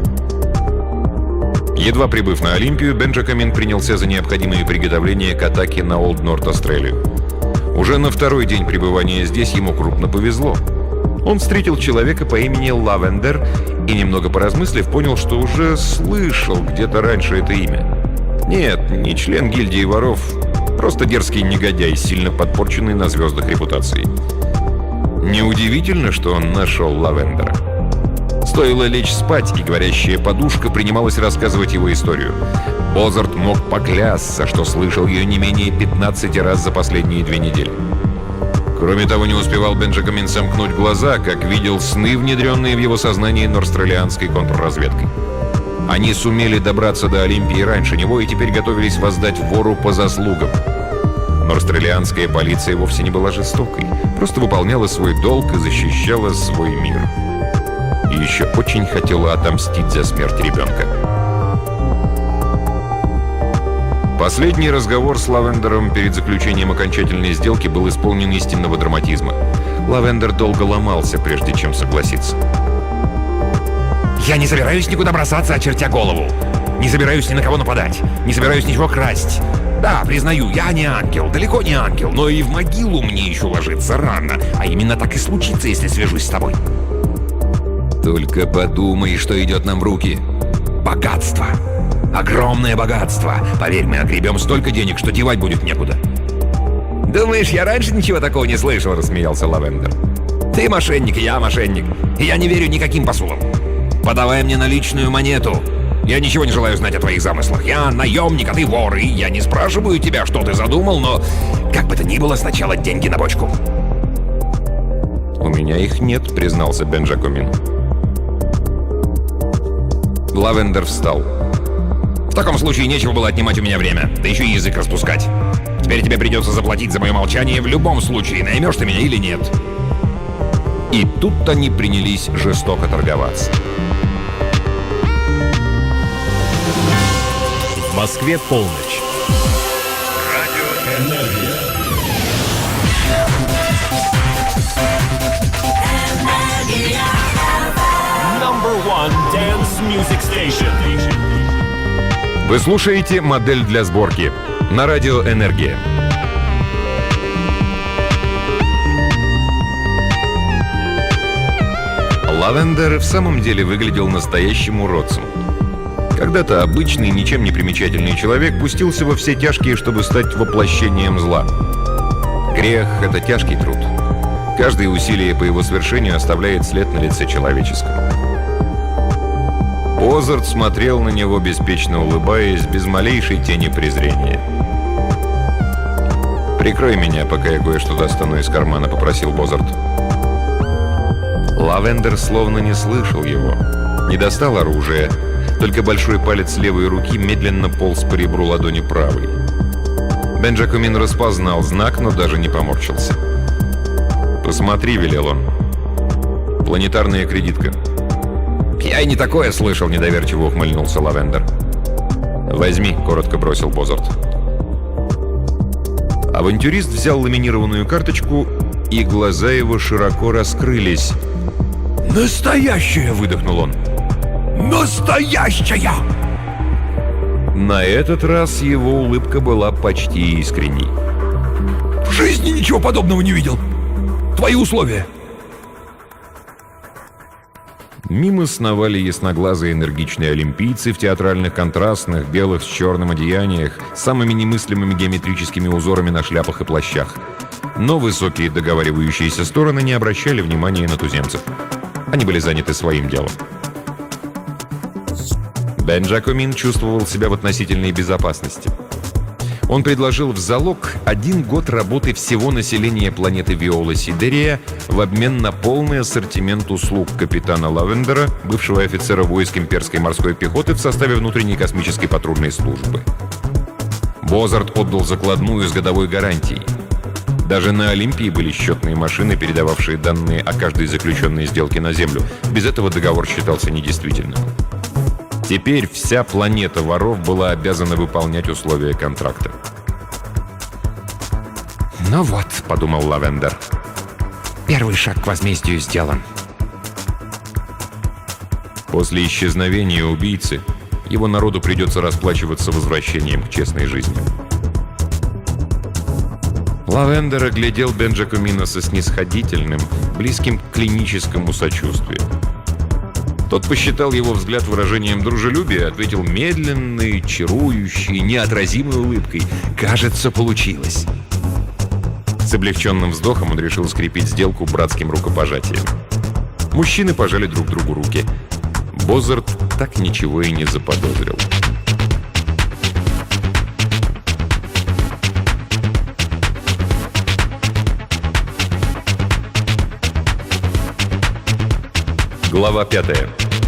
S1: Едва прибыв на Олимпию, Бенджакамин принялся за необходимые приготовления к атаке на Олд Норт-Австралию. Уже на второй день пребывания здесь ему крупно повезло. Он встретил человека по имени Лавендер и, немного поразмыслив, понял, что уже слышал где-то раньше это имя. Нет, не член гильдии воров, просто дерзкий негодяй, сильно подпорченный на звездах репутацией. Неудивительно, что он нашел Лавендера. Стоило лечь спать, и говорящая подушка принималась рассказывать его историю. Бозарт мог поклясться, что слышал ее не менее пятнадцати раз за последние две недели. Кроме того, не успевал Бенджакамин сомкнуть глаза, как видел сны, внедренные в его сознание норстрелианской контрразведкой. Они сумели добраться до Олимпии раньше него и теперь готовились воздать вору по заслугам. Норстрелианская полиция вовсе не была жестокой, просто выполняла свой долг и защищала свой мир. И еще очень хотела отомстить за смерть ребенка. Последний разговор с Лавендером перед заключением окончательной сделки был исполнен истинного драматизма. Лавендер долго ломался, прежде чем согласиться.
S5: Я не собираюсь никуда бросаться, очертя голову. Не собираюсь ни на кого нападать. Не собираюсь ничего красть. Да, признаю, я не ангел, далеко не ангел, но и в могилу мне еще ложиться рано. А именно так и случится, если свяжусь с тобой. Только подумай, что идет нам в руки. Богатство. Огромное богатство. Поверь, мы огребем столько денег, что девать будет некуда. «Думаешь, я раньше ничего такого не слышал?» — рассмеялся Лавендер. «Ты мошенник, и я мошенник. И я не верю никаким посулам. Подавай мне наличную монету. Я ничего не желаю знать о твоих замыслах. Я наемник, а ты вор, и я не спрашиваю тебя, что ты задумал, но, как бы то ни было, сначала деньги на бочку».
S1: «У меня их нет», — признался Бенджакамин.
S5: Лавендер встал. «В таком случае нечего было отнимать у меня время, да еще и язык распускать. Теперь тебе придется заплатить за мое молчание в любом случае, наймешь ты меня или нет».
S1: И тут они принялись жестоко торговаться.
S3: В Москве полночь. Радио «Энергия». Number one dance music station.
S1: Вы слушаете «Модель для сборки» на радио «Энергия». Лавендер в самом деле выглядел настоящим уродцем. Когда-то обычный, ничем не примечательный человек пустился во все тяжкие, чтобы стать воплощением зла. Грех — это тяжкий труд. Каждое усилие по его свершению оставляет след на лице человеческом. Бозарт смотрел на него, беспечно улыбаясь, без малейшей тени презрения. «Прикрой меня, пока я кое-что достану из кармана», — попросил Бозарт. Лавендер словно не слышал его. Не достал оружия, только большой палец левой руки медленно полз по ребру ладони правой. Бенджакумин распознал знак, но даже не поморщился. «Посмотри», — велел он. «Планетарная кредитка». «Я и не такое слышал», — недоверчиво ухмыльнулся Лавендер. «Возьми», — коротко бросил Бозарт. Авантюрист взял ламинированную карточку, и глаза его широко раскрылись.
S5: Настоящая!
S1: Выдохнул он.
S5: Настоящая!
S1: На этот раз его улыбка была почти искренней.
S5: В жизни ничего подобного не видел. Твои условия.
S1: Мимо сновали ясноглазые энергичные олимпийцы в театральных контрастных, белых с черным одеяниях, с самыми немыслимыми геометрическими узорами на шляпах и плащах. Но высокие договаривающиеся стороны не обращали внимания на туземцев. Они были заняты своим делом. Бенджакумин чувствовал себя в относительной безопасности. Он предложил в залог один год работы всего населения планеты Виола-Сидерия в обмен на полный ассортимент услуг капитана Лавендера, бывшего офицера войск имперской морской пехоты в составе внутренней космической патрульной службы. Бозарт отдал закладную с годовой гарантией. Даже на Олимпии были счетные машины, передававшие данные о каждой заключенной сделке на Землю. Без этого договор считался недействительным. Теперь вся планета воров была обязана выполнять условия контракта.
S2: «Ну вот», — подумал Лавендер, — «первый шаг к возмездию сделан».
S1: После исчезновения убийцы его народу придется расплачиваться возвращением к честной жизни. Лавендер оглядел Бенджакумина со снисходительным, близким к клиническому сочувствию. Тот посчитал его взгляд выражением дружелюбия и ответил медленной, чарующей, неотразимой улыбкой. «Кажется, получилось». С облегченным вздохом он решил скрепить сделку братским рукопожатием. Мужчины пожали друг другу руки. Бозарт так ничего и не заподозрил. Глава пятая.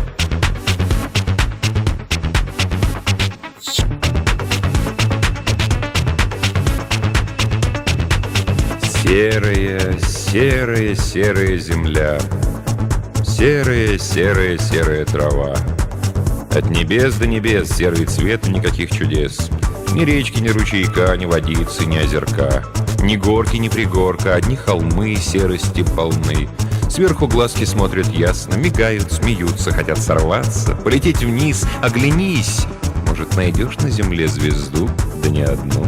S1: Серая, серая, серая земля. Серая, серая, серая трава. От небес до небес серый цвет и никаких чудес. Ни речки, ни ручейка, ни водицы, ни озерка. Ни горки, ни пригорка, одни холмы серости полны. Сверху глазки смотрят ясно, мигают, смеются, хотят сорваться, полететь вниз. Оглянись, может, найдешь на земле звезду, да не одну.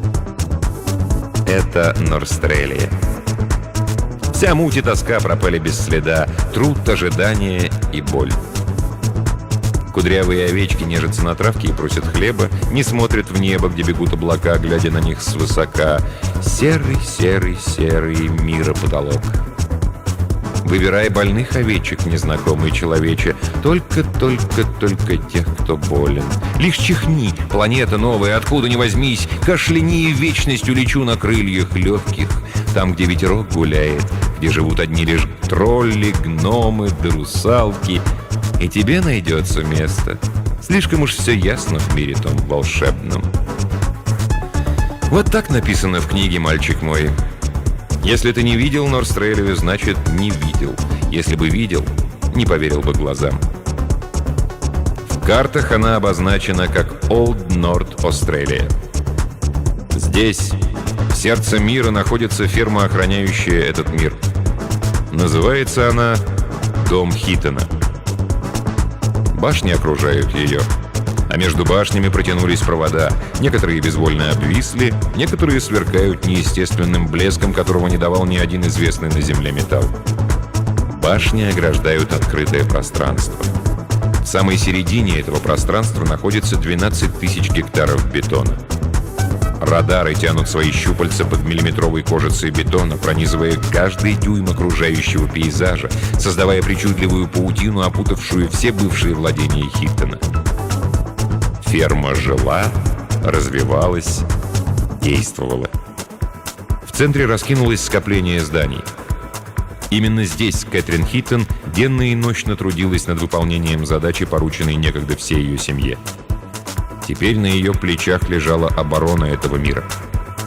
S1: Это Норстрелия. Вся муть и тоска пропали без следа, труд, ожидание и боль. Кудрявые овечки нежатся на травке и просят хлеба, не смотрят в небо, где бегут облака, глядя на них свысока. Серый, серый, серый миропотолок. Выбирай больных овечек, незнакомый человече. Только, только, только тех, кто болен. Лишь чихни, планета новая, откуда ни возьмись. Кашляни, и в вечность улечу на крыльях легких. Там, где ветерок гуляет, где живут одни лишь тролли, гномы да русалки. И тебе найдется место. Слишком уж все ясно в мире том волшебном. Вот так написано в книге, мальчик мой. Если ты не видел Норстрелию, значит, не видел. Если бы видел, не поверил бы глазам. В картах она обозначена как Old North Australia. Здесь, в сердце мира, находится ферма, охраняющая этот мир. Называется она Дом Хитона. Башни окружают ее, а между башнями протянулись провода. Некоторые безвольно обвисли, некоторые сверкают неестественным блеском, которого не давал ни один известный на Земле металл. Башни ограждают открытое пространство. В самой середине этого пространства находится двенадцать тысяч гектаров бетона. Радары тянут свои щупальца под миллиметровой кожицей бетона, пронизывая каждый дюйм окружающего пейзажа, создавая причудливую паутину, опутавшую все бывшие владения Хитона. Ферма жила, развивалась, действовала. В центре раскинулось скопление зданий. Именно здесь Кэтрин Хитон денно и ночно трудилась над выполнением задачи, порученной некогда всей ее семье. Теперь на ее плечах лежала оборона этого мира.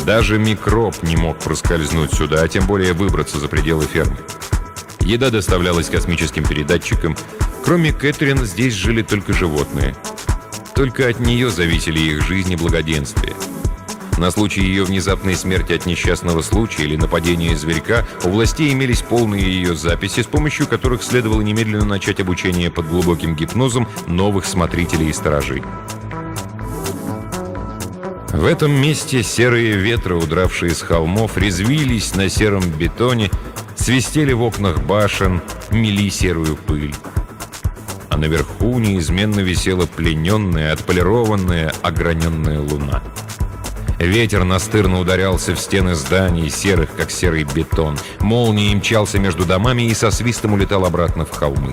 S1: Даже микроб не мог проскользнуть сюда, а тем более выбраться за пределы фермы. Еда доставлялась космическим передатчиком. Кроме Кэтрин, здесь жили только животные. Только от нее зависели их жизнь и благоденствие. На случай ее внезапной смерти от несчастного случая или нападения зверька у властей имелись полные ее записи, с помощью которых следовало немедленно начать обучение под глубоким гипнозом новых смотрителей и сторожей. В этом месте серые ветры, удравшие с холмов, резвились на сером бетоне, свистели в окнах башен, мели серую пыль. А наверху неизменно висела плененная, отполированная, ограненная луна. Ветер настырно ударялся в стены зданий, серых, как серый бетон. Молнией мчался между домами и со свистом улетал обратно в холмы.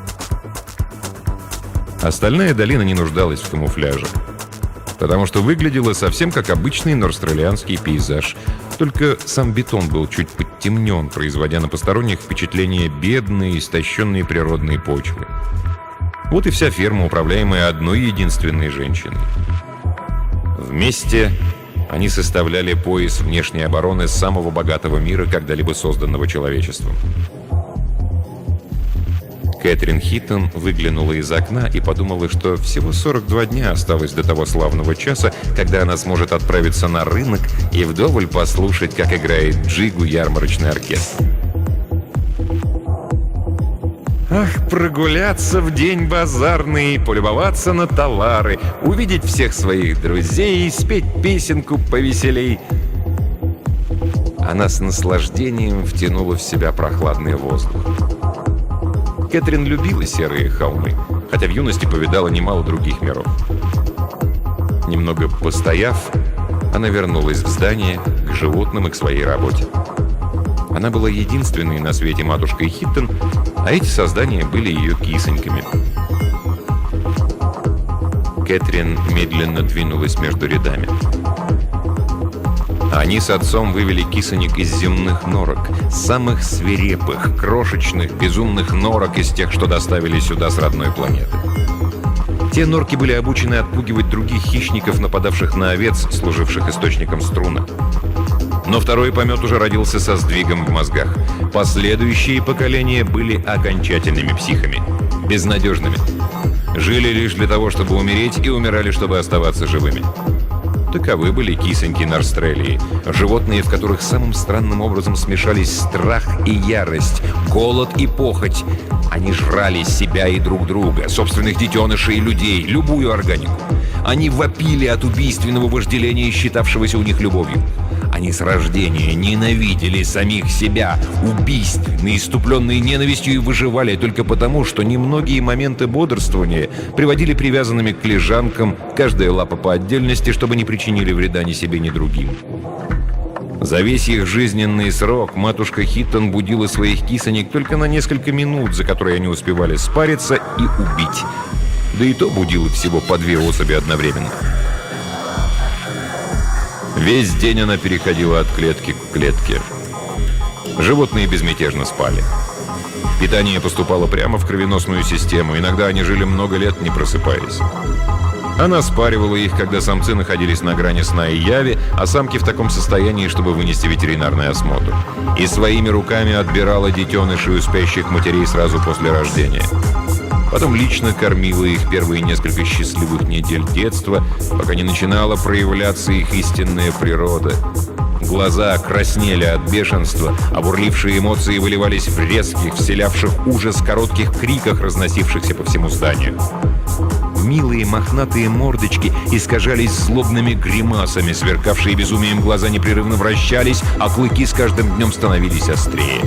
S1: Остальная долина не нуждалась в камуфляже, потому что выглядела совсем как обычный норстрелианский пейзаж. Только сам бетон был чуть подтемнен, производя на посторонних впечатление бедной, истощенной природной почвы. Вот и вся ферма, управляемая одной единственной женщиной. Вместе они составляли пояс внешней обороны самого богатого мира, когда-либо созданного человечеством. Кэтрин Хиттон выглянула из окна и подумала, что всего сорок два дня осталось до того славного часа, когда она сможет отправиться на рынок и вдоволь послушать, как играет джигу ярмарочный оркестр. Ах, прогуляться в день базарный, полюбоваться на товары, увидеть всех своих друзей, спеть песенку повеселей. Она с наслаждением втянула в себя прохладный воздух. Кэтрин любила серые холмы, хотя в юности повидала немало других миров. Немного постояв, она вернулась в здание, к животным и к своей работе. Она была единственной на свете матушкой Хиттон, а эти создания были ее кисоньками. Кэтрин медленно двинулась между рядами. Они с отцом вывели кисонек из земных норок, самых свирепых, крошечных, безумных норок из тех, что доставили сюда с родной планеты. Те норки были обучены отпугивать других хищников, нападавших на овец, служивших источником струна. Но второй помет уже родился со сдвигом в мозгах. Последующие поколения были окончательными психами, безнадежными. Жили лишь для того, чтобы умереть, и умирали, чтобы оставаться живыми. Таковы были кисоньки Норстрелии, животные, в которых самым странным образом смешались страх и ярость, голод и похоть. Они жрали себя и друг друга, собственных детенышей и людей, любую органику. Они вопили от убийственного вожделения, считавшегося у них любовью. Они с рождения ненавидели самих себя, убийственные, иступленные ненавистью, и выживали только потому, что немногие моменты бодрствования приводили привязанными к лежанкам, каждая лапа по отдельности, чтобы не причинили вреда ни себе, ни другим. За весь их жизненный срок матушка Хиттон будила своих кисонек только на несколько минут, за которые они успевали спариться и убить. Да и то будила всего по две особи одновременно. Весь день она переходила от клетки к клетке. Животные безмятежно спали. Питание поступало прямо в кровеносную систему. Иногда они жили много лет, не просыпаясь. Она спаривала их, когда самцы находились на грани сна и яви, а самки в таком состоянии, чтобы вынести ветеринарный осмотр. И своими руками отбирала детенышей у спящих матерей сразу после рождения. Потом лично кормила их первые несколько счастливых недель детства, пока не начинала проявляться их истинная природа. Глаза краснели от бешенства, а бурлившие эмоции выливались в резких, вселявших ужас коротких криках, разносившихся по всему зданию. Милые мохнатые мордочки искажались злобными гримасами, сверкавшие безумием глаза непрерывно вращались, а клыки с каждым днем становились острее.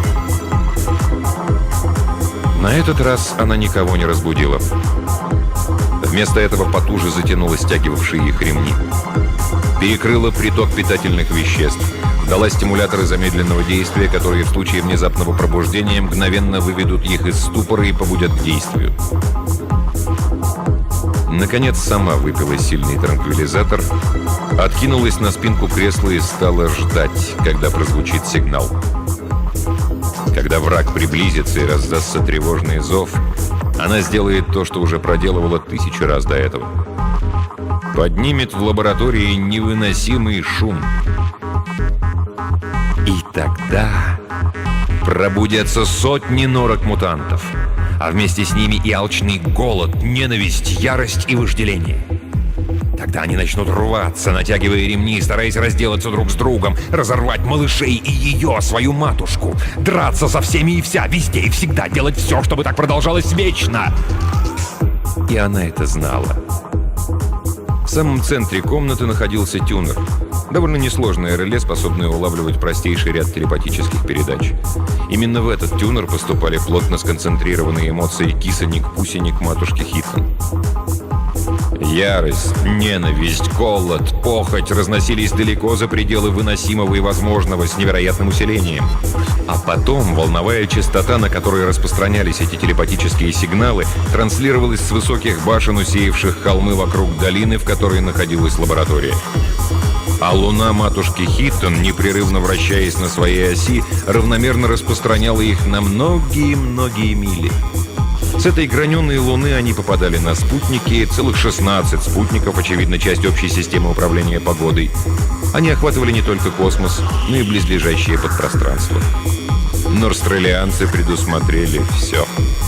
S1: На этот раз она никого не разбудила. Вместо этого потуже затянула стягивавшие их ремни. Перекрыла приток питательных веществ. Дала стимуляторы замедленного действия, которые в случае внезапного пробуждения мгновенно выведут их из ступора и побудят к действию. Наконец сама выпила сильный транквилизатор, откинулась на спинку кресла и стала ждать, когда прозвучит сигнал. Когда враг приблизится и раздастся тревожный зов, она сделает то, что уже проделывала тысячу раз до этого. Поднимет в лаборатории невыносимый шум, тогда пробудятся сотни норок-мутантов, а вместе с ними и алчный голод, ненависть, ярость и вожделение. Тогда они начнут рваться, натягивая ремни, стараясь разделаться друг с другом, разорвать малышей и ее, свою матушку, драться со всеми и вся, везде и всегда, делать все, чтобы так продолжалось вечно. И она это знала. В самом центре комнаты находился тюнер. Довольно несложное реле, способное улавливать простейший ряд телепатических передач. Именно в этот тюнер поступали плотно сконцентрированные эмоции кисонек-пусенек матушки Хитон. Ярость, ненависть, голод, похоть разносились далеко за пределы выносимого и возможного с невероятным усилением. А потом волновая частота, на которой распространялись эти телепатические сигналы, транслировалась с высоких башен, усеявших холмы вокруг долины, в которой находилась лаборатория. А луна матушки Хитон, непрерывно вращаясь на своей оси, равномерно распространяла их на многие-многие мили. С этой граненой луны они попадали на спутники, целых шестнадцать спутников, очевидно, часть общей системы управления погодой. Они охватывали не только космос, но и близлежащее подпространство. Норстрелианцы предусмотрели все.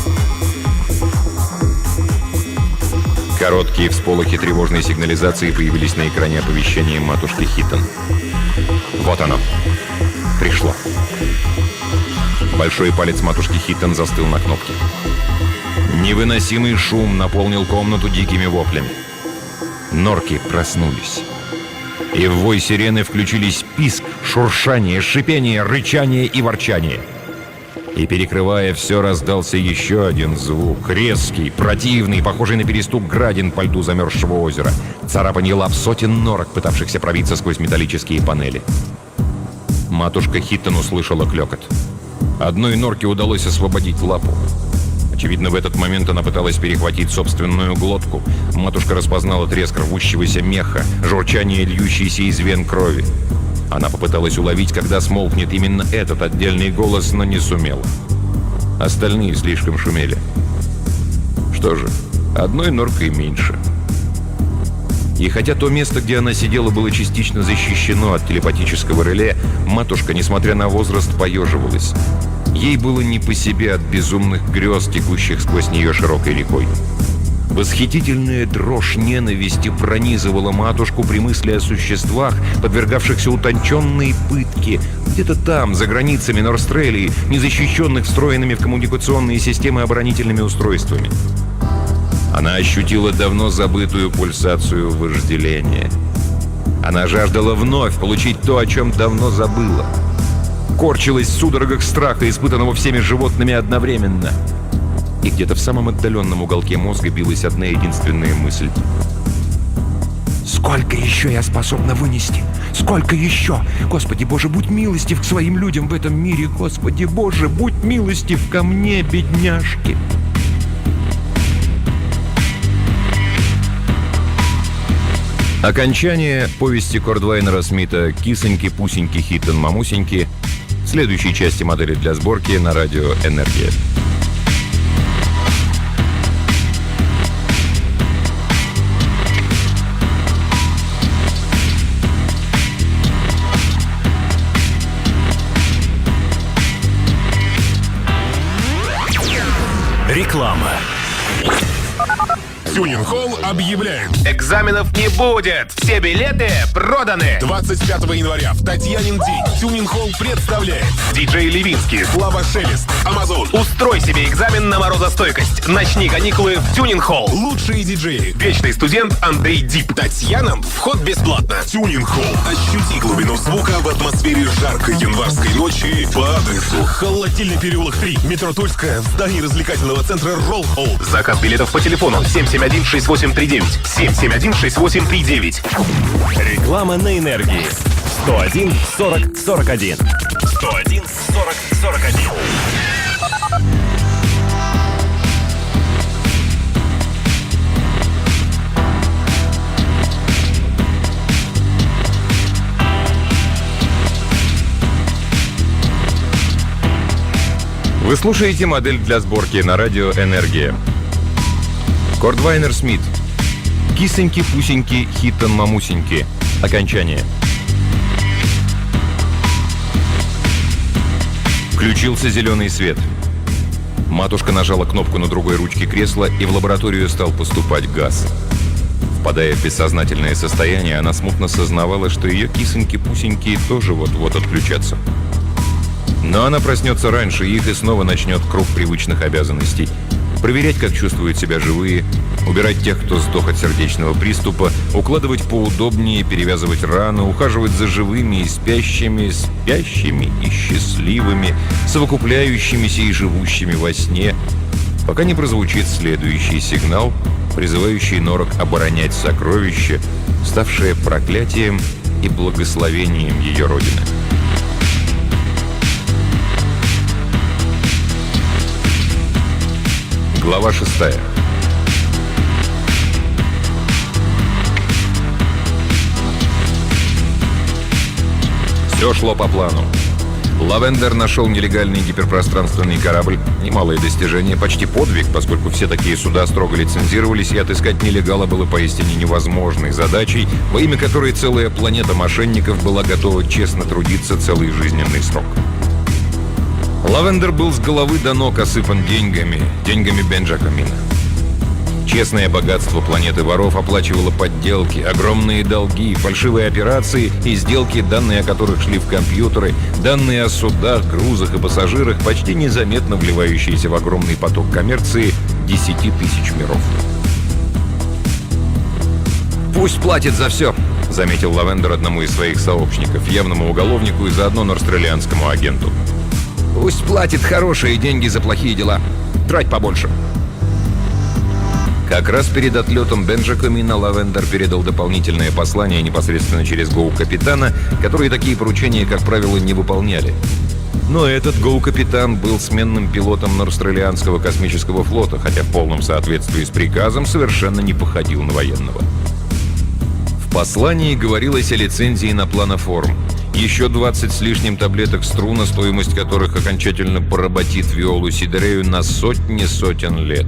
S1: Короткие всполохи тревожной сигнализации появились на экране оповещения матушки Хитон. Вот оно. Пришло. Большой палец матушки Хитон застыл на кнопке. Невыносимый шум наполнил комнату дикими воплями. Норки проснулись. И в вой сирены включились писк, шуршание, шипение, рычание и ворчание. И, перекрывая все, раздался еще один звук. Резкий, противный, похожий на перестук градин по льду замерзшего озера. Царапанье лап сотен норок, пытавшихся пробиться сквозь металлические панели. Матушка Хитон услышала клёкот. Одной норке удалось освободить лапу. Очевидно, в этот момент она пыталась перехватить собственную глотку. Матушка распознала треск рвущегося меха, журчание льющейся из вен крови. Она попыталась уловить, когда смолкнет именно этот отдельный голос, но не сумела. Остальные слишком шумели. Что же, одной норкой меньше. И хотя то место, где она сидела, было частично защищено от телепатического реле, матушка, несмотря на возраст, поеживалась. Ей было не по себе от безумных грез, текущих сквозь нее широкой рекой. Восхитительная дрожь ненависти пронизывала матушку при мысли о существах, подвергавшихся утонченной пытке, где-то там, за границами Норстрелии, незащищенных встроенными в коммуникационные системы оборонительными устройствами. Она ощутила давно забытую пульсацию вожделения. Она жаждала вновь получить то, о чем давно забыла. Корчилась в судорогах страха, испытанного всеми животными одновременно. И где-то в самом отдаленном уголке мозга билась одна единственная мысль. «Сколько еще я способна вынести? Сколько еще? Господи Боже, будь милостив к своим людям в этом мире! Господи Боже, будь милостив ко мне, бедняжке!» Окончание повести Кордвайнера Смита «Кисоньки-пусеньки, Хитон-мамусеньки» в следующей части модели для сборки на радио «Энергия».
S3: Реклама.
S7: Тюнинг-холл объявляет.
S8: Экзаменов не будет! Все билеты проданы!
S7: двадцать пятого января в Татьянин день Тюнинг-холл представляет
S8: Диджей Левинский.
S7: Слава Шелест, Амазон.
S8: Устрой себе экзамен на морозостойкость. Начни каникулы в Тюнинг-холл.
S7: Лучшие диджеи.
S8: Вечный студент Андрей Дип.
S7: Татьяна. Вход бесплатно. Тюнинг-холл. Ощути глубину звука в атмосфере жаркой январской ночи по адресу Холодильный переулок три, метро Тульская, в здании развлекательного центра Ролл-Холл.
S8: Заказ билетов по телефону семь семь один шесть восемь три девять. семь семь один шесть восемь три девять.
S3: Реклама на энергии. сто один сорок сорок один. сто один сорок сорок один.
S1: Вы слушаете модель для сборки на радио «Энергия». Кордвайнер Смит. Кисоньки-пусеньки, Хитон-мамусеньки. Окончание. Включился зеленый свет. Матушка нажала кнопку на другой ручке кресла, и в лабораторию стал поступать газ. Впадая в бессознательное состояние, она смутно сознавала, что ее кисоньки-пусеньки тоже вот-вот отключатся. Но она проснется раньше их и снова начнет круг привычных обязанностей. Проверять, как чувствуют себя живые, убирать тех, кто сдох от сердечного приступа, укладывать поудобнее, перевязывать раны, ухаживать за живыми и спящими, спящими и счастливыми, совокупляющимися и живущими во сне, пока не прозвучит следующий сигнал, призывающий норок оборонять сокровище, ставшее проклятием и благословением ее родины. Глава шестая. Все шло по плану. Лавендер нашел нелегальный гиперпространственный корабль. Немалое достижение, почти подвиг, поскольку все такие суда строго лицензировались, и отыскать нелегала было поистине невозможной задачей, во имя которой целая планета мошенников была готова честно трудиться целый жизненный срок. Лавендер был с головы до ног осыпан деньгами, деньгами Бенджакомина. Честное богатство планеты воров оплачивало подделки, огромные долги, фальшивые операции и сделки, данные о которых шли в компьютеры, данные о судах, грузах и пассажирах, почти незаметно вливающиеся в огромный поток коммерции десяти тысяч миров. «Пусть платит за все», — заметил Лавендер одному из своих сообщников, явному уголовнику и заодно норстрелианскому агенту. «Пусть платит хорошие деньги за плохие дела. Трать побольше». Как раз перед отлетом Бенджакомина Лавендер передал дополнительное послание непосредственно через Гоу-капитана, которые такие поручения, как правило, не выполняли. Но этот Гоу-капитан был сменным пилотом Норстрелианского космического флота, хотя в полном соответствии с приказом совершенно не походил на военного. В послании говорилось о лицензии на планоформ. Еще двадцать с лишним таблеток струна, стоимость которых окончательно поработит Виолу Сидерею на сотни сотен лет.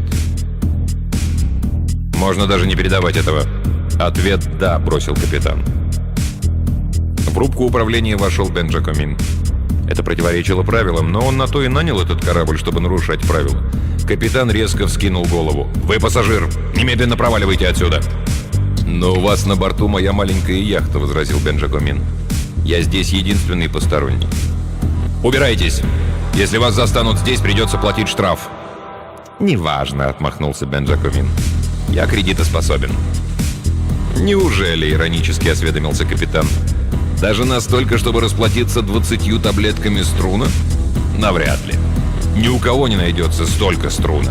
S1: «Можно даже не передавать этого». «Ответ — да», — бросил капитан. В рубку управления вошел Бенджакомин. Это противоречило правилам, но он на то и нанял этот корабль, чтобы нарушать правила. Капитан резко вскинул голову. «Вы пассажир! Немедленно проваливайте отсюда!» «Но у вас на борту моя маленькая яхта», — возразил Бенджакомин. «Я здесь единственный посторонний». «Убирайтесь! Если вас застанут здесь, придется платить штраф». «Неважно», — отмахнулся Бенджакомин. «Я кредитоспособен». «Неужели?» — иронически осведомился капитан. «Даже настолько, чтобы расплатиться двадцатью таблетками струна? Навряд ли. Ни у кого не найдется столько струна».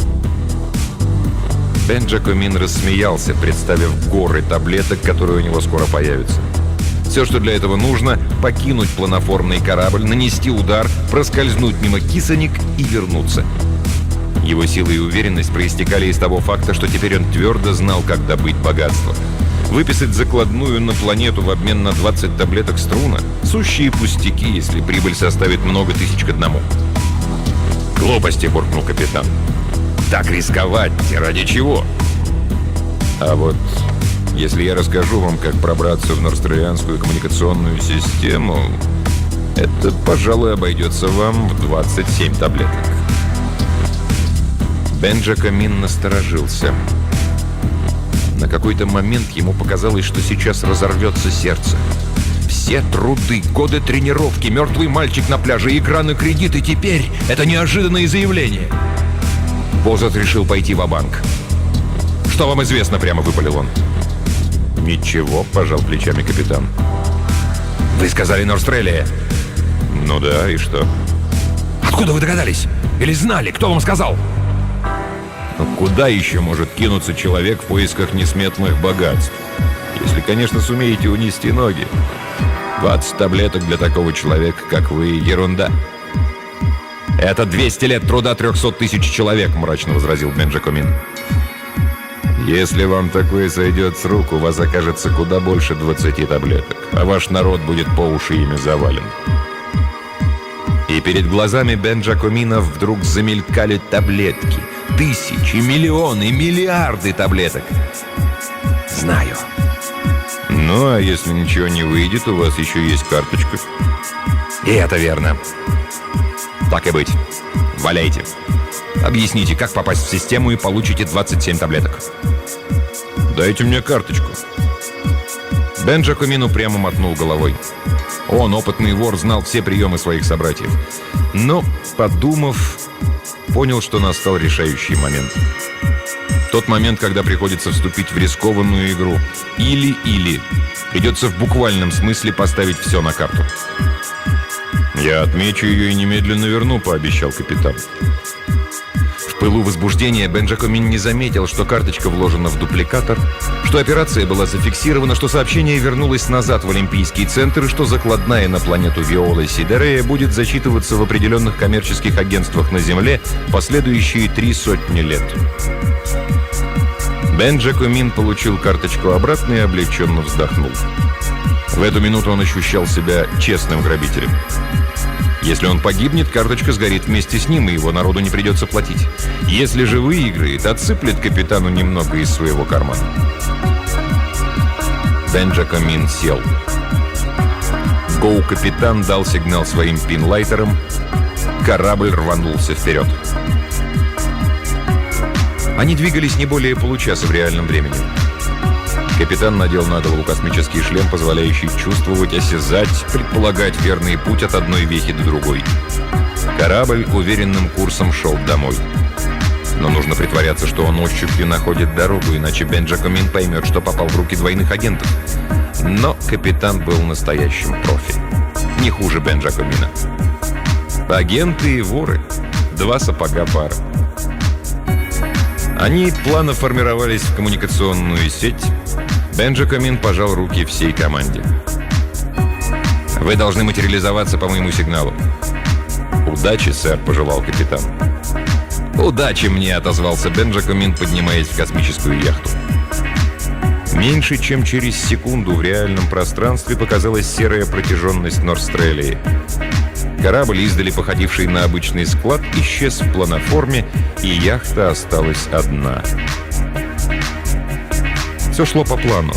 S1: Бенджакомин рассмеялся, представив горы таблеток, которые у него скоро появятся. Все, что для этого нужно — покинуть планоформный корабль, нанести удар, проскользнуть мимо кисонек и вернуться. Его сила и уверенность проистекали из того факта, что теперь он твердо знал, как добыть богатство. Выписать закладную на планету в обмен на двадцать таблеток струна — сущие пустяки, если прибыль составит много тысяч к одному. «Глупости», — буркнул капитан. «Так рисковать ради чего?» «А вот если я расскажу вам, как пробраться в Норстрелианскую коммуникационную систему, это, пожалуй, обойдется вам в двадцать семь таблеток». Бенджакомин насторожился. На какой-то момент ему показалось, что сейчас разорвется сердце. Все труды, годы тренировки, мертвый мальчик на пляже, игра на кредит, и теперь это неожиданное заявление. Бозат решил пойти ва-банк. «Что вам известно?» — прямо выпалил он. «Ничего», — пожал плечами капитан. «Вы сказали Норстрелия?» «Ну да, и что?» «Откуда вы догадались? Или знали? Кто вам сказал?» «Ну куда еще может кинуться человек в поисках несметных богатств? Если, конечно, сумеете унести ноги. двадцать таблеток для такого человека, как вы, ерунда». «Это двести лет труда трехсот тысяч человек», — мрачно возразил Бенджакомин. «Если вам такое сойдет с рук, у вас окажется куда больше двадцати таблеток, а ваш народ будет по уши ими завален». И перед глазами Бенджакомина вдруг замелькали таблетки. Тысячи, миллионы, миллиарды таблеток. «Знаю». «Ну, а если ничего не выйдет, у вас еще есть карточка». «И это верно». Так и быть. Валяйте. Объясните, как попасть в систему и получите двадцать семь таблеток. Дайте мне карточку. Бенджакомин упрямо мотнул головой. Он, опытный вор, знал все приемы своих собратьев. Но, подумав, понял, что настал решающий момент. Тот момент, когда приходится вступить в рискованную игру. Или-или. Придется в буквальном смысле поставить все на карту. «Я отмечу ее и немедленно верну», — пообещал капитан. В пылу возбуждения Бенджакомин не заметил, что карточка вложена в дупликатор, что операция была зафиксирована, что сообщение вернулось назад в Олимпийский центр и что закладная на планету Виола Сидерея будет зачитываться в определенных коммерческих агентствах на Земле последующие три сотни лет. Бенджакомин получил карточку обратно и облегченно вздохнул. В эту минуту он ощущал себя честным грабителем. Если он погибнет, карточка сгорит вместе с ним, и его народу не придется платить. Если же выиграет, отсыплет капитану немного из своего кармана. Бенджакомин сел. Гоу-капитан дал сигнал своим пинлайтерам. Корабль рванулся вперед. Они двигались не более получаса в реальном времени. Капитан надел на голову космический шлем, позволяющий чувствовать, осязать, предполагать верный путь от одной вехи до другой. Корабль уверенным курсом шел домой. Но нужно притворяться, что он ощупью находит дорогу, иначе Бенджакомин поймет, что попал в руки двойных агентов. Но капитан был настоящим профи. Не хуже Бенджакомина. Агенты и воры. Два сапога пара. Они плавно формировались в коммуникационную сеть. Бенджакомин пожал руки всей команде. «Вы должны материализоваться по моему сигналу». «Удачи, сэр», — пожелал капитан. «Удачи мне», — отозвался Бенджакомин, поднимаясь в космическую яхту. Меньше чем через секунду в реальном пространстве показалась серая протяженность Норстрелии. Корабль, издали походивший на обычный склад, исчез в планоформе, и яхта осталась одна. Все шло по плану.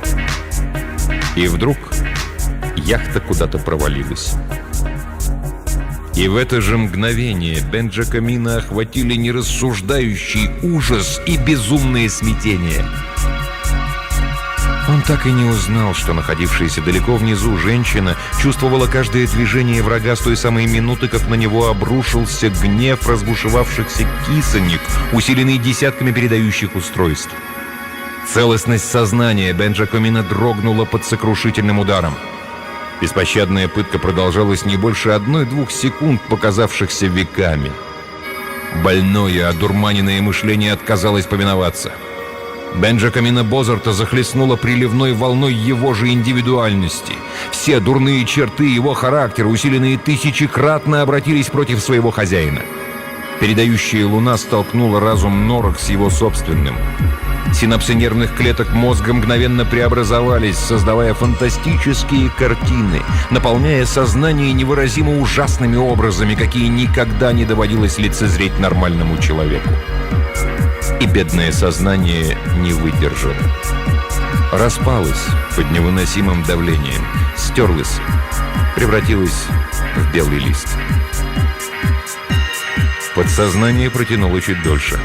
S1: И вдруг яхта куда-то провалилась. И в это же мгновение Бенджакомина охватили нерассуждающий ужас и безумное смятение. Он так и не узнал, что находившаяся далеко внизу женщина чувствовала каждое движение врага с той самой минуты, как на него обрушился гнев разбушевавшихся кисонек, усиленный десятками передающих устройств. Целостность сознания Бенджакомина дрогнула под сокрушительным ударом. Беспощадная пытка продолжалась не больше одной-двух секунд, показавшихся веками. Больное, одурманенное мышление отказалось повиноваться. Бенджакомина Бозарта захлестнула приливной волной его же индивидуальности. Все дурные черты его характера, усиленные тысячекратно, обратились против своего хозяина. Передающая луна столкнула разум норок с его собственным. Синапсы нервных клеток мозга мгновенно преобразовались, создавая фантастические картины, наполняя сознание невыразимо ужасными образами, какие никогда не доводилось лицезреть нормальному человеку. И бедное сознание не выдержало. Распалось под невыносимым давлением, стерлось, превратилось в белый лист. Подсознание протянуло чуть дольше.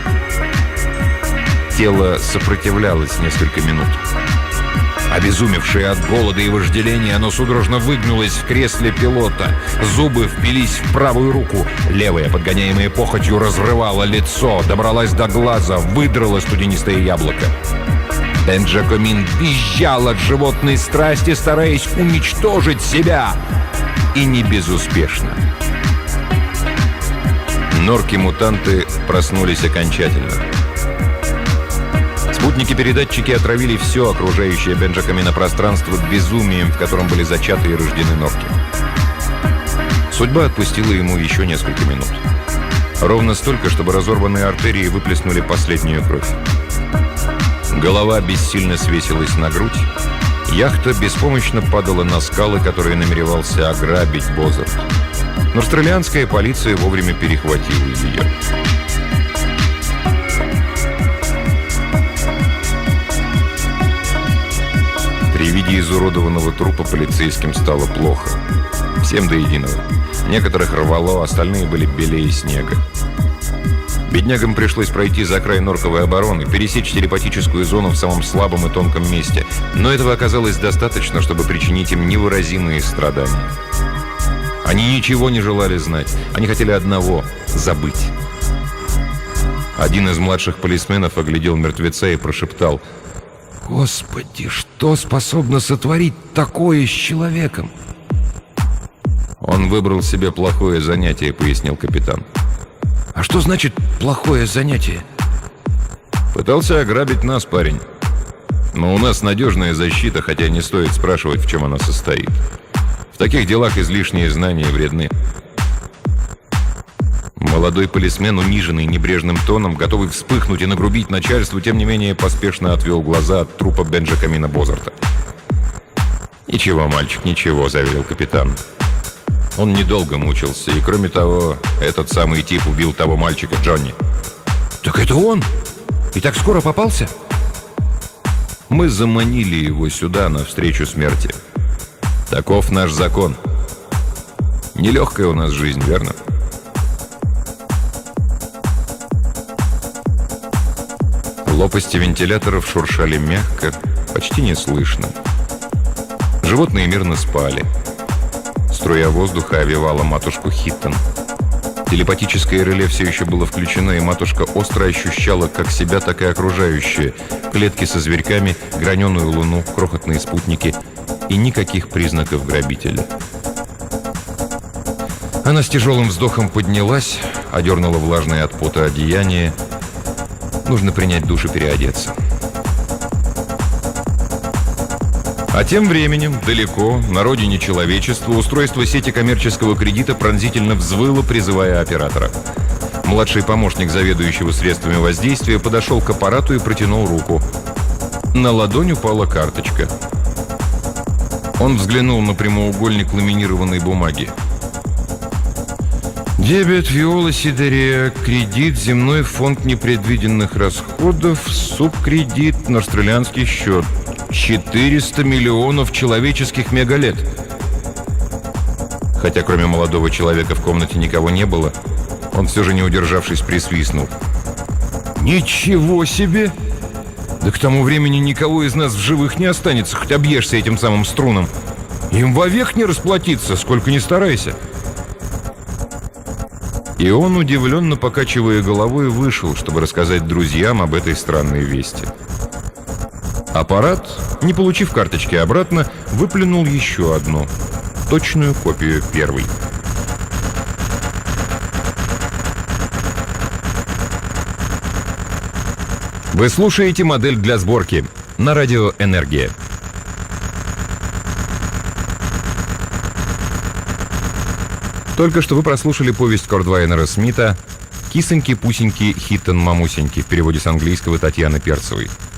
S1: Тело сопротивлялось несколько минут. Обезумевшее от голода и вожделения, оно судорожно выгнулось в кресле пилота. Зубы впились в правую руку. Левая, подгоняемая похотью, разрывала лицо, добралась до глаза, выдрала студенистое яблоко. Бенджакомин визжал от животной страсти, стараясь уничтожить себя. И не безуспешно. Норки-мутанты проснулись окончательно. Спутники-передатчики отравили все окружающее Бенджакомина пространство безумием, в котором были зачаты и рождены норки. Судьба отпустила ему еще несколько минут. Ровно столько, чтобы разорванные артерии выплеснули последнюю кровь. Голова бессильно свесилась на грудь. Яхта беспомощно падала на скалы, которые намеревался ограбить Бозарт. Но австралианская полиция вовремя перехватила ее. При виде изуродованного трупа полицейским стало плохо. Всем до единого. Некоторых рвало, остальные были белее снега. Беднягам пришлось пройти за край норковой обороны, пересечь телепатическую зону в самом слабом и тонком месте. Но этого оказалось достаточно, чтобы причинить им невыразимые страдания. Они ничего не желали знать. Они хотели одного — забыть. Один из младших полисменов оглядел мертвеца и прошептал: «Господи, что способно сотворить такое с человеком?» «Он выбрал себе плохое занятие», — пояснил капитан. «А что значит плохое занятие?» «Пытался ограбить нас, парень. Но у нас надежная защита, хотя не стоит спрашивать, в чем она состоит. В таких делах излишние знания вредны». Молодой полисмен, униженный небрежным тоном, готовый вспыхнуть и нагрубить начальству, тем не менее поспешно отвел глаза от трупа Бенджамина Бозарта. «Ничего, мальчик, ничего», — заверил капитан. «Он недолго мучился, и кроме того, этот самый тип убил того мальчика, Джонни». «Так это он? И так скоро попался?» «Мы заманили его сюда, навстречу смерти. Таков наш закон. Нелегкая у нас жизнь, верно?» Лопасти вентиляторов шуршали мягко, почти неслышно. Животные мирно спали. Струя воздуха овевала матушку Хиттон. Телепатическое реле все еще было включено, и матушка остро ощущала как себя, так и окружающее. Клетки со зверьками, граненую луну, крохотные спутники и никаких признаков грабителя. Она с тяжелым вздохом поднялась, одернула влажное от пота одеяние. Нужно принять душ и переодеться. А тем временем, далеко, на родине человечества, устройство сети коммерческого кредита пронзительно взвыло, призывая оператора. Младший помощник заведующего средствами воздействия подошел к аппарату и протянул руку. На ладонь упала карточка. Он взглянул на прямоугольник ламинированной бумаги. Дебет, Виола Сидерия, кредит, земной фонд непредвиденных расходов, субкредит, на австралианский счет. четыреста миллионов человеческих мегалет. Хотя кроме молодого человека в комнате никого не было, он все же, не удержавшись, присвистнул. «Ничего себе! Да к тому времени никого из нас в живых не останется, хоть объешься этим самым струнам. Им вовек не расплатиться, сколько ни старайся». И он, удивленно покачивая головой, вышел, чтобы рассказать друзьям об этой странной вести. Аппарат, не получив карточки обратно, выплюнул еще одну, точную копию первой. Вы слушаете «Модель для сборки» на радио «Энергия». Только что вы прослушали повесть Кордвайнера Смита «Кисоньки-пусеньки, Хиттон-мамусеньки» в переводе с английского Татьяны Перцевой.